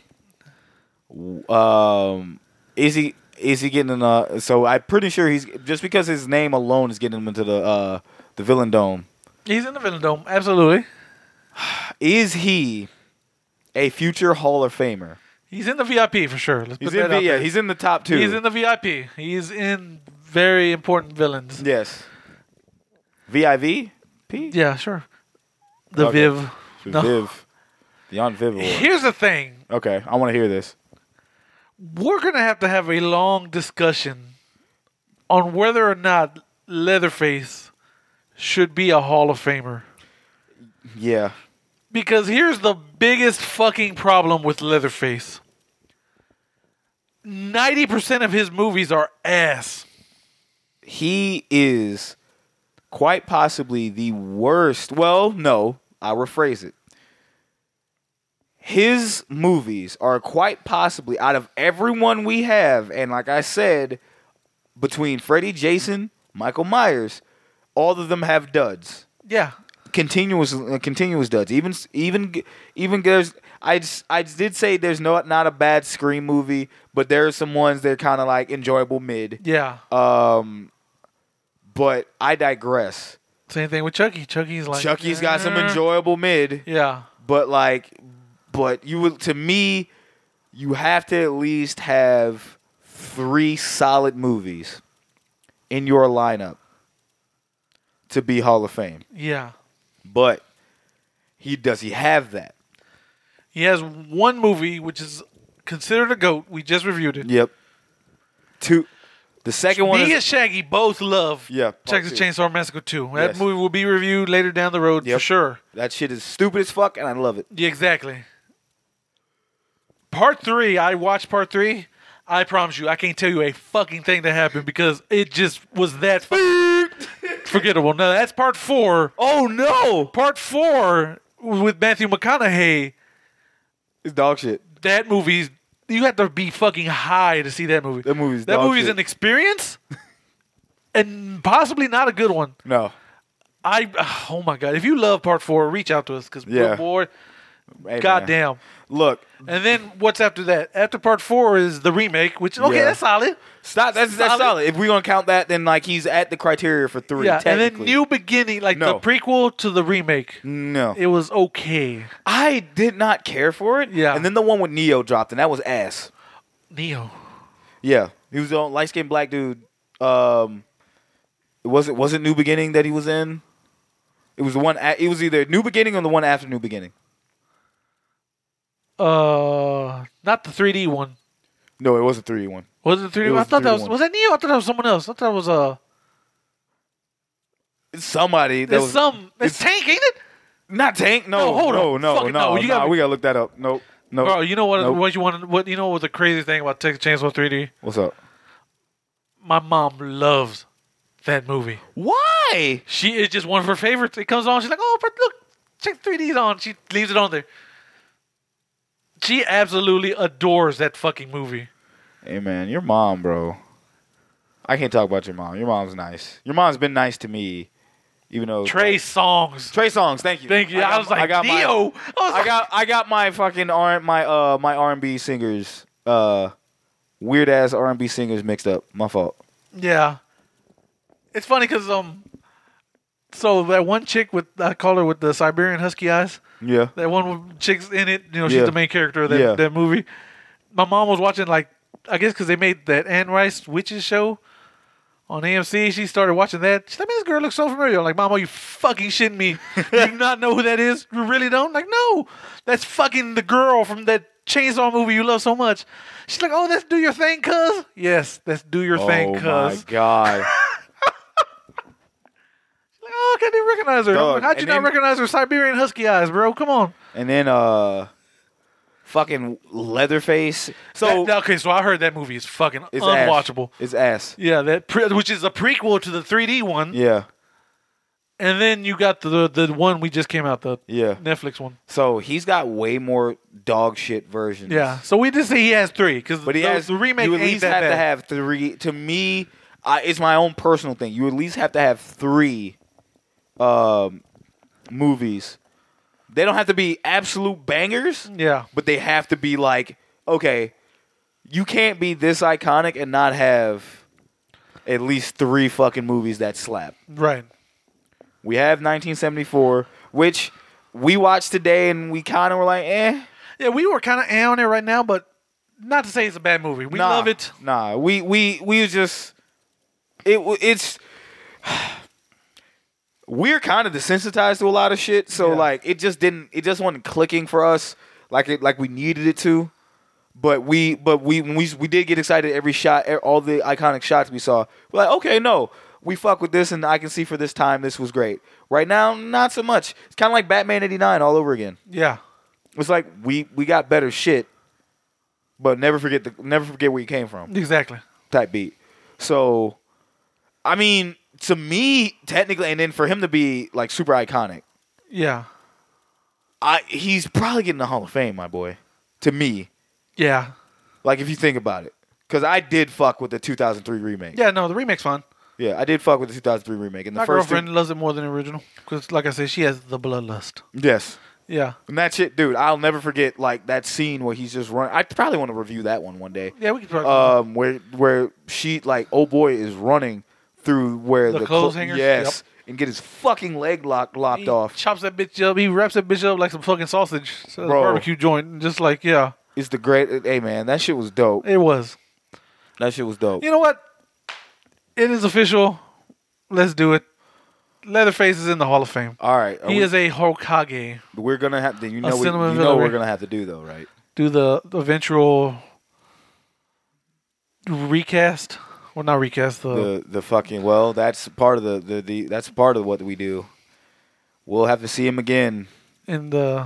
Is he getting in so I'm pretty sure he's just because his name alone is getting him into the Villain Dome. He's in the Villain Dome. Absolutely. Is he a future Hall of Famer? He's in the VIP for sure. Let's He's put that out there. he's in the top 2. He's in the VIP. He's in very important villains. Yes. VIV? Yeah, sure. The Okay. Viv. No. Viv. The on Viv award. Here's the thing. Okay, I want to hear this. We're going to have a long discussion on whether or not Leatherface should be a Hall of Famer. Yeah. Because here's the biggest fucking problem with Leatherface. 90% of his movies are ass. He is quite possibly the worst. Well, no, I'll rephrase it. his movies are quite possibly, out of everyone we have, and like I said, between Freddy, Jason, Michael Myers, all of them have duds. Yeah. Continuous duds. Even there's I did say there's not a bad Scream movie, but there are some ones that are kind of like enjoyable mid. Yeah. But I digress. Same thing with Chucky. Chucky's got some enjoyable mid. Yeah. But to me, you have to at least have 3 solid movies in your lineup to be Hall of Fame. Yeah. But does he have that? He has one movie which is considered a GOAT. We just reviewed it. Yep. 2. The second one Me and Shaggy both love Texas 2. Chainsaw Massacre 2. That movie will be reviewed later down the road for sure. That shit is stupid as fuck, and I love it. Yeah, exactly. Part 3, I watched Part 3. I promise you, I can't tell you a fucking thing that happened because it just was that forgettable. No, that's Part 4. Oh, no! Part 4 with Matthew McConaughey. It's dog shit. That movie's... You have to be fucking high to see that movie. That movie's an experience, and possibly not a good one. No. Oh my God. If you love Part 4, reach out to us because, boy, hey, goddamn. Look. And then what's after that? After Part 4 is the remake, which, that's solid. That's solid. If we're going to count that, then like he's at the criteria for 3. Yeah, and then New Beginning, the prequel to the remake. No. It was okay. I did not care for it. Yeah. And then the one with Neo dropped, and that was ass. Neo. Yeah. He was a light-skinned black dude. Was it New Beginning that he was in? It was the one. It was either New Beginning or the one after New Beginning. Not the 3D one. No, it was a 3D one. Was it 3D one? I thought that was that Neo? I thought that was someone else. I thought it was It's somebody. It's Tank, ain't it? Not Tank. No, hold on. No. We gotta look that up. Nope. Bro, you know what? Nope. What you want? What you know? What the crazy thing about Texas Chainsaw 3D? What's up? My mom loves that movie. Why? It's just one of her favorites. It comes on. She's like, oh, but look, check 3D's on. She leaves it on there. She absolutely adores that fucking movie. Hey, man, your mom, bro. I can't talk about your mom. Your mom's nice. Your mom's been nice to me, even though Trey Songz. Thank you. Thank you. I was like, Neo. I got my fucking my R&B singers, weird ass R&B singers mixed up. My fault. Yeah, it's funny because so that one chick I call her with the Siberian husky eyes. Yeah. That one chick's in it. You know, she's the main character of that movie. My mom was watching, I guess because they made that Anne Rice Witches show on AMC. She started watching that. She's like, this girl looks so familiar. I'm like, Mama, you fucking shitting me. You do not know who that is? You really don't? Like, no. That's fucking the girl from that Chainsaw movie you love so much. She's like, oh, that's Do Your Thing, cuz? Yes, that's Do Your Thing, cuz. Oh, my God. Oh, I can't even recognize her. Dog, how'd you not recognize her Siberian husky eyes, bro? Come on. And then fucking Leatherface. So so I heard that movie is fucking unwatchable. It's ass. Yeah, which is a prequel to the 3D one. Yeah. And then you got the one we just came out, the Netflix one. So he's got way more dog shit versions. Yeah. So we just say he has 3 because the remake you at ain't least that have bad. to have 3. To me, it's my own personal thing. You at least have to have 3 movies. They don't have to be absolute bangers. Yeah. But they have to be like, okay, you can't be this iconic and not have at least 3 fucking movies that slap. Right. We have 1974, which we watched today and we kind of were like, eh. Yeah, we were kind of on it right now, but not to say it's a bad movie. We love it. Nah, we just it's we're kind of desensitized to a lot of shit, so like it just wasn't clicking for us like we needed it to. But we did get excited every shot, all the iconic shots we saw. We're like, okay, no, we fuck with this, and I can see for this time this was great. Right now, not so much. It's kind of like Batman '89 all over again. Yeah, it's like we got better shit, but never forget where you came from. Exactly. Type beat. So, I mean, to me, technically, and then for him to be like super iconic. Yeah. He's probably getting the Hall of Fame, my boy. To me, Yeah. like if you think about it, because I did fuck with the 2003 remake. Yeah, no, the remake's fun. Yeah, I did fuck with the 2003 remake. And the My first girlfriend loves it more than the original. Because, like I said, she has the bloodlust. yes. Yeah. And that shit, dude, I'll never forget like that scene where he's just running. I probably want to review that one day. Yeah, we could probably. Where she like old boy is running through where The clothes hangers? yes, and get his fucking leg lopped he off. chops that bitch up. He wraps that bitch up like some fucking sausage. So Bro. barbecue joint. And just like, yeah. It's the great. Hey man, that shit was dope. It was. That shit was dope. You know what? It is official. Let's do it. Leatherface is in the Hall of Fame. All right, He is a Hokage. We're gonna have to. You know, cinema what villain. we're gonna have to do though, right? Do the eventual recast. Well, not recast. The fucking that's part of the that's part of what we do. We'll have to see him again in the.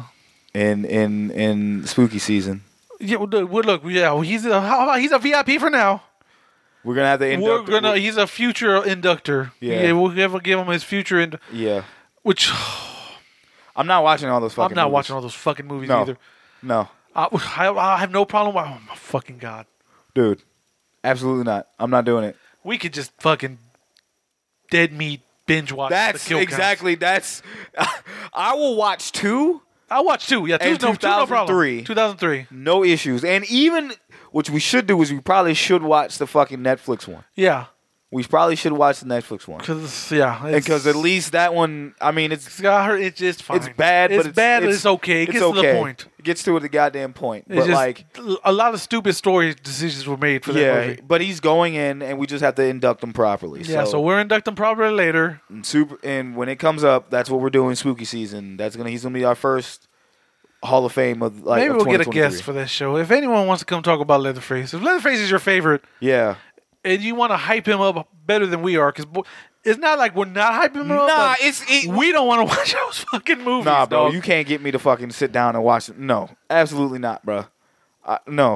in spooky season. Yeah, look. Yeah, he's a VIP for now. We're gonna have to induct. He's a future inductor. Yeah. We'll give him his future yeah. Which I'm not watching all those fucking. I'm not movies. watching all those fucking movies No. either. No, I have no problem. Oh my fucking god, dude, absolutely not. I'm not doing it. we could just fucking dead meat binge watch. That's the kill exactly. counts. That's. I will watch 2. I watched 2. Yeah, 2 And no problem. 2003. 2003. No issues. And even what we should do is we probably should watch the fucking Netflix one. Yeah, We probably should watch the Netflix one. because Because at least that one, I mean, it's it's just fine. it's bad, It's but it's bad, but it's okay. It it's gets to okay. the point. It gets to the goddamn point. It's But just, like, a lot of stupid story decisions were made for that yeah, movie. but he's going in, and we just have to induct him properly. Yeah, so we're inducting properly later. and when it comes up, that's what we're doing. Spooky season. He's gonna be our first Hall of Fame of like. Maybe of we'll get a 2023. guest for that show. If anyone wants to come talk about Leatherface, if Leatherface is your favorite Yeah. and you want to hype him up better than we are, because it's not like we're not hyping him up. Nah, but we don't want to watch those fucking movies. Nah, bro, dog. you can't get me to fucking sit down and watch it. No, absolutely not, bro. No,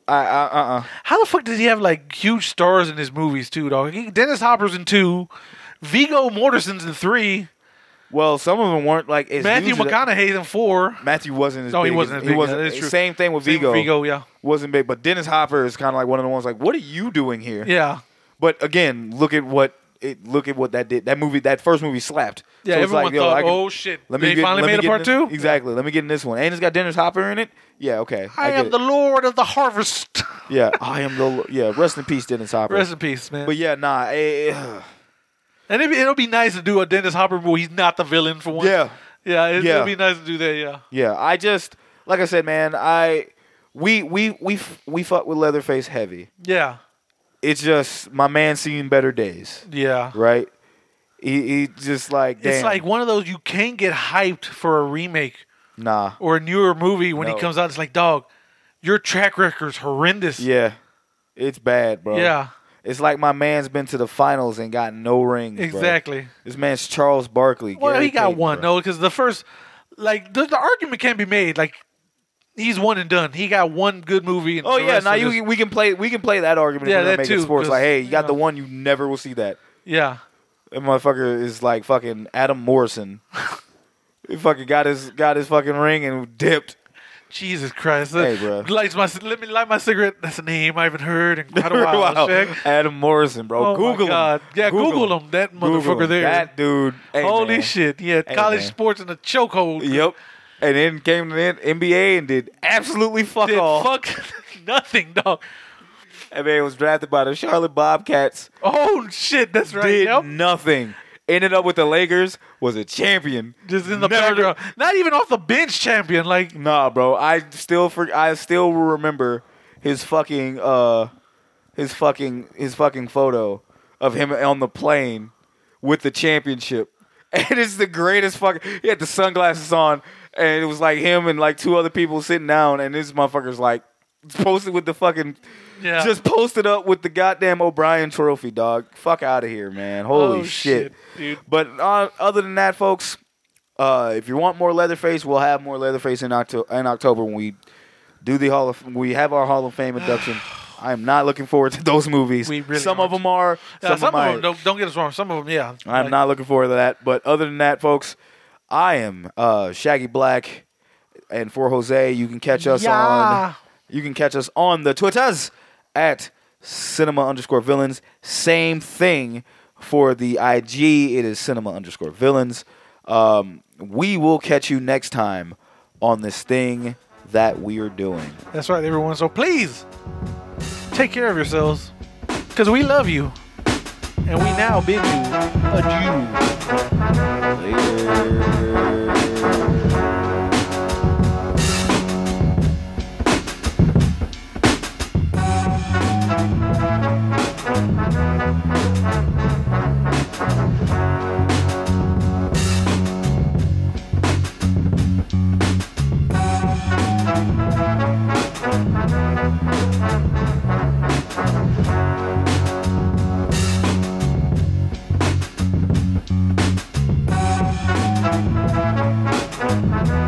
How the fuck does he have like huge stars in his movies too, dog? Dennis Hopper's in 2, Viggo Mortensen's in 3, Well, some of them weren't like as Matthew huge as- McConaughey's in 4. Matthew wasn't as No, big. he wasn't as big. He wasn't. Yeah, that's true. Same thing with Same Viggo. with Viggo, yeah, Wasn't big, but Dennis Hopper is kind of like one of the ones like, what are you doing here? yeah. But again, look at what that did. That movie, that first movie slapped. Yeah, So it's everyone like, yo, thought, I can- oh shit, let me they get- finally let me made a get part in 2? this- Exactly. Let me get in this one, and it's got Dennis Hopper in it. Yeah, okay. I get am it. the Lord of the Harvest. Yeah, I am the. Yeah, rest in peace, Dennis Hopper. Rest in peace, man. But yeah, nah. And it'll be nice to do a Dennis Hopper movie. He's not the villain for once. Yeah. Yeah, Yeah. it'll be nice to do that, yeah. Yeah, I just like I said, man. We fuck with Leatherface heavy. Yeah. It's just my man seen better days, Yeah. right? He just like damn. It's like one of those you can't get hyped for a remake nah. or a newer movie when No. he comes out. It's like, dog, your track record's horrendous. Yeah, it's bad, bro. Yeah, It's like my man's been to the finals and got no rings. bro. exactly. This man's Charles Barkley. Well, Gary he got Payton, one, bro. no, because the first, like, the argument can be made. Like, he's one and done. He got one good movie. And Oh the yeah, rest now are just- we can play that argument. Yeah, if we're that gonna make it too, sports. Like, 'cause, hey, you got you the know. one, you never will see that. Yeah. That motherfucker is like fucking Adam Morrison. He fucking got his fucking ring and dipped. Jesus Christ. Hey, bro. Let me light my cigarette. That's a name I haven't heard in quite a while. Wow. Check. Adam Morrison, bro. Oh, Google my God. him. Yeah, Google him. That Google motherfucker him. there. That dude. Hey, Holy man. shit. He had Hey, college man. sports in a chokehold. Yep. And then came to the NBA and did absolutely fuck Did all. fuck nothing, dog. And man was drafted by the Charlotte Bobcats. Oh, shit. That's right. Did Yep. nothing. Ended up with the Lakers. Was a champion. Just in the Never- background. Not even off the bench champion. Like, Nah, bro. I still remember his fucking photo of him on the plane with the championship. And it's the greatest fucking. He had the sunglasses on, and it was like him and like 2 other people sitting down, and this motherfucker's like posted with the fucking. yeah. Just posted up with the goddamn O'Brien trophy, dog. Fuck out of here, man. Holy Oh, shit. dude. But other than that, folks, if you want more Leatherface, we'll have more Leatherface in October when we do we have our Hall of Fame induction. I am not looking forward to those movies. We really some of aren't. them are. Yeah, some I, of them, don't get us wrong. Some of them, yeah. I'm not looking forward to that. But other than that, folks, I am Shaggy Black. And for Jose, you can catch us on the Twitters at cinema_villains. Same thing for the IG. It is cinema_villains. We will catch you next time on this thing that we are doing. That's right, everyone. So please take care of yourselves, because we love you, and we now bid you adieu. Later.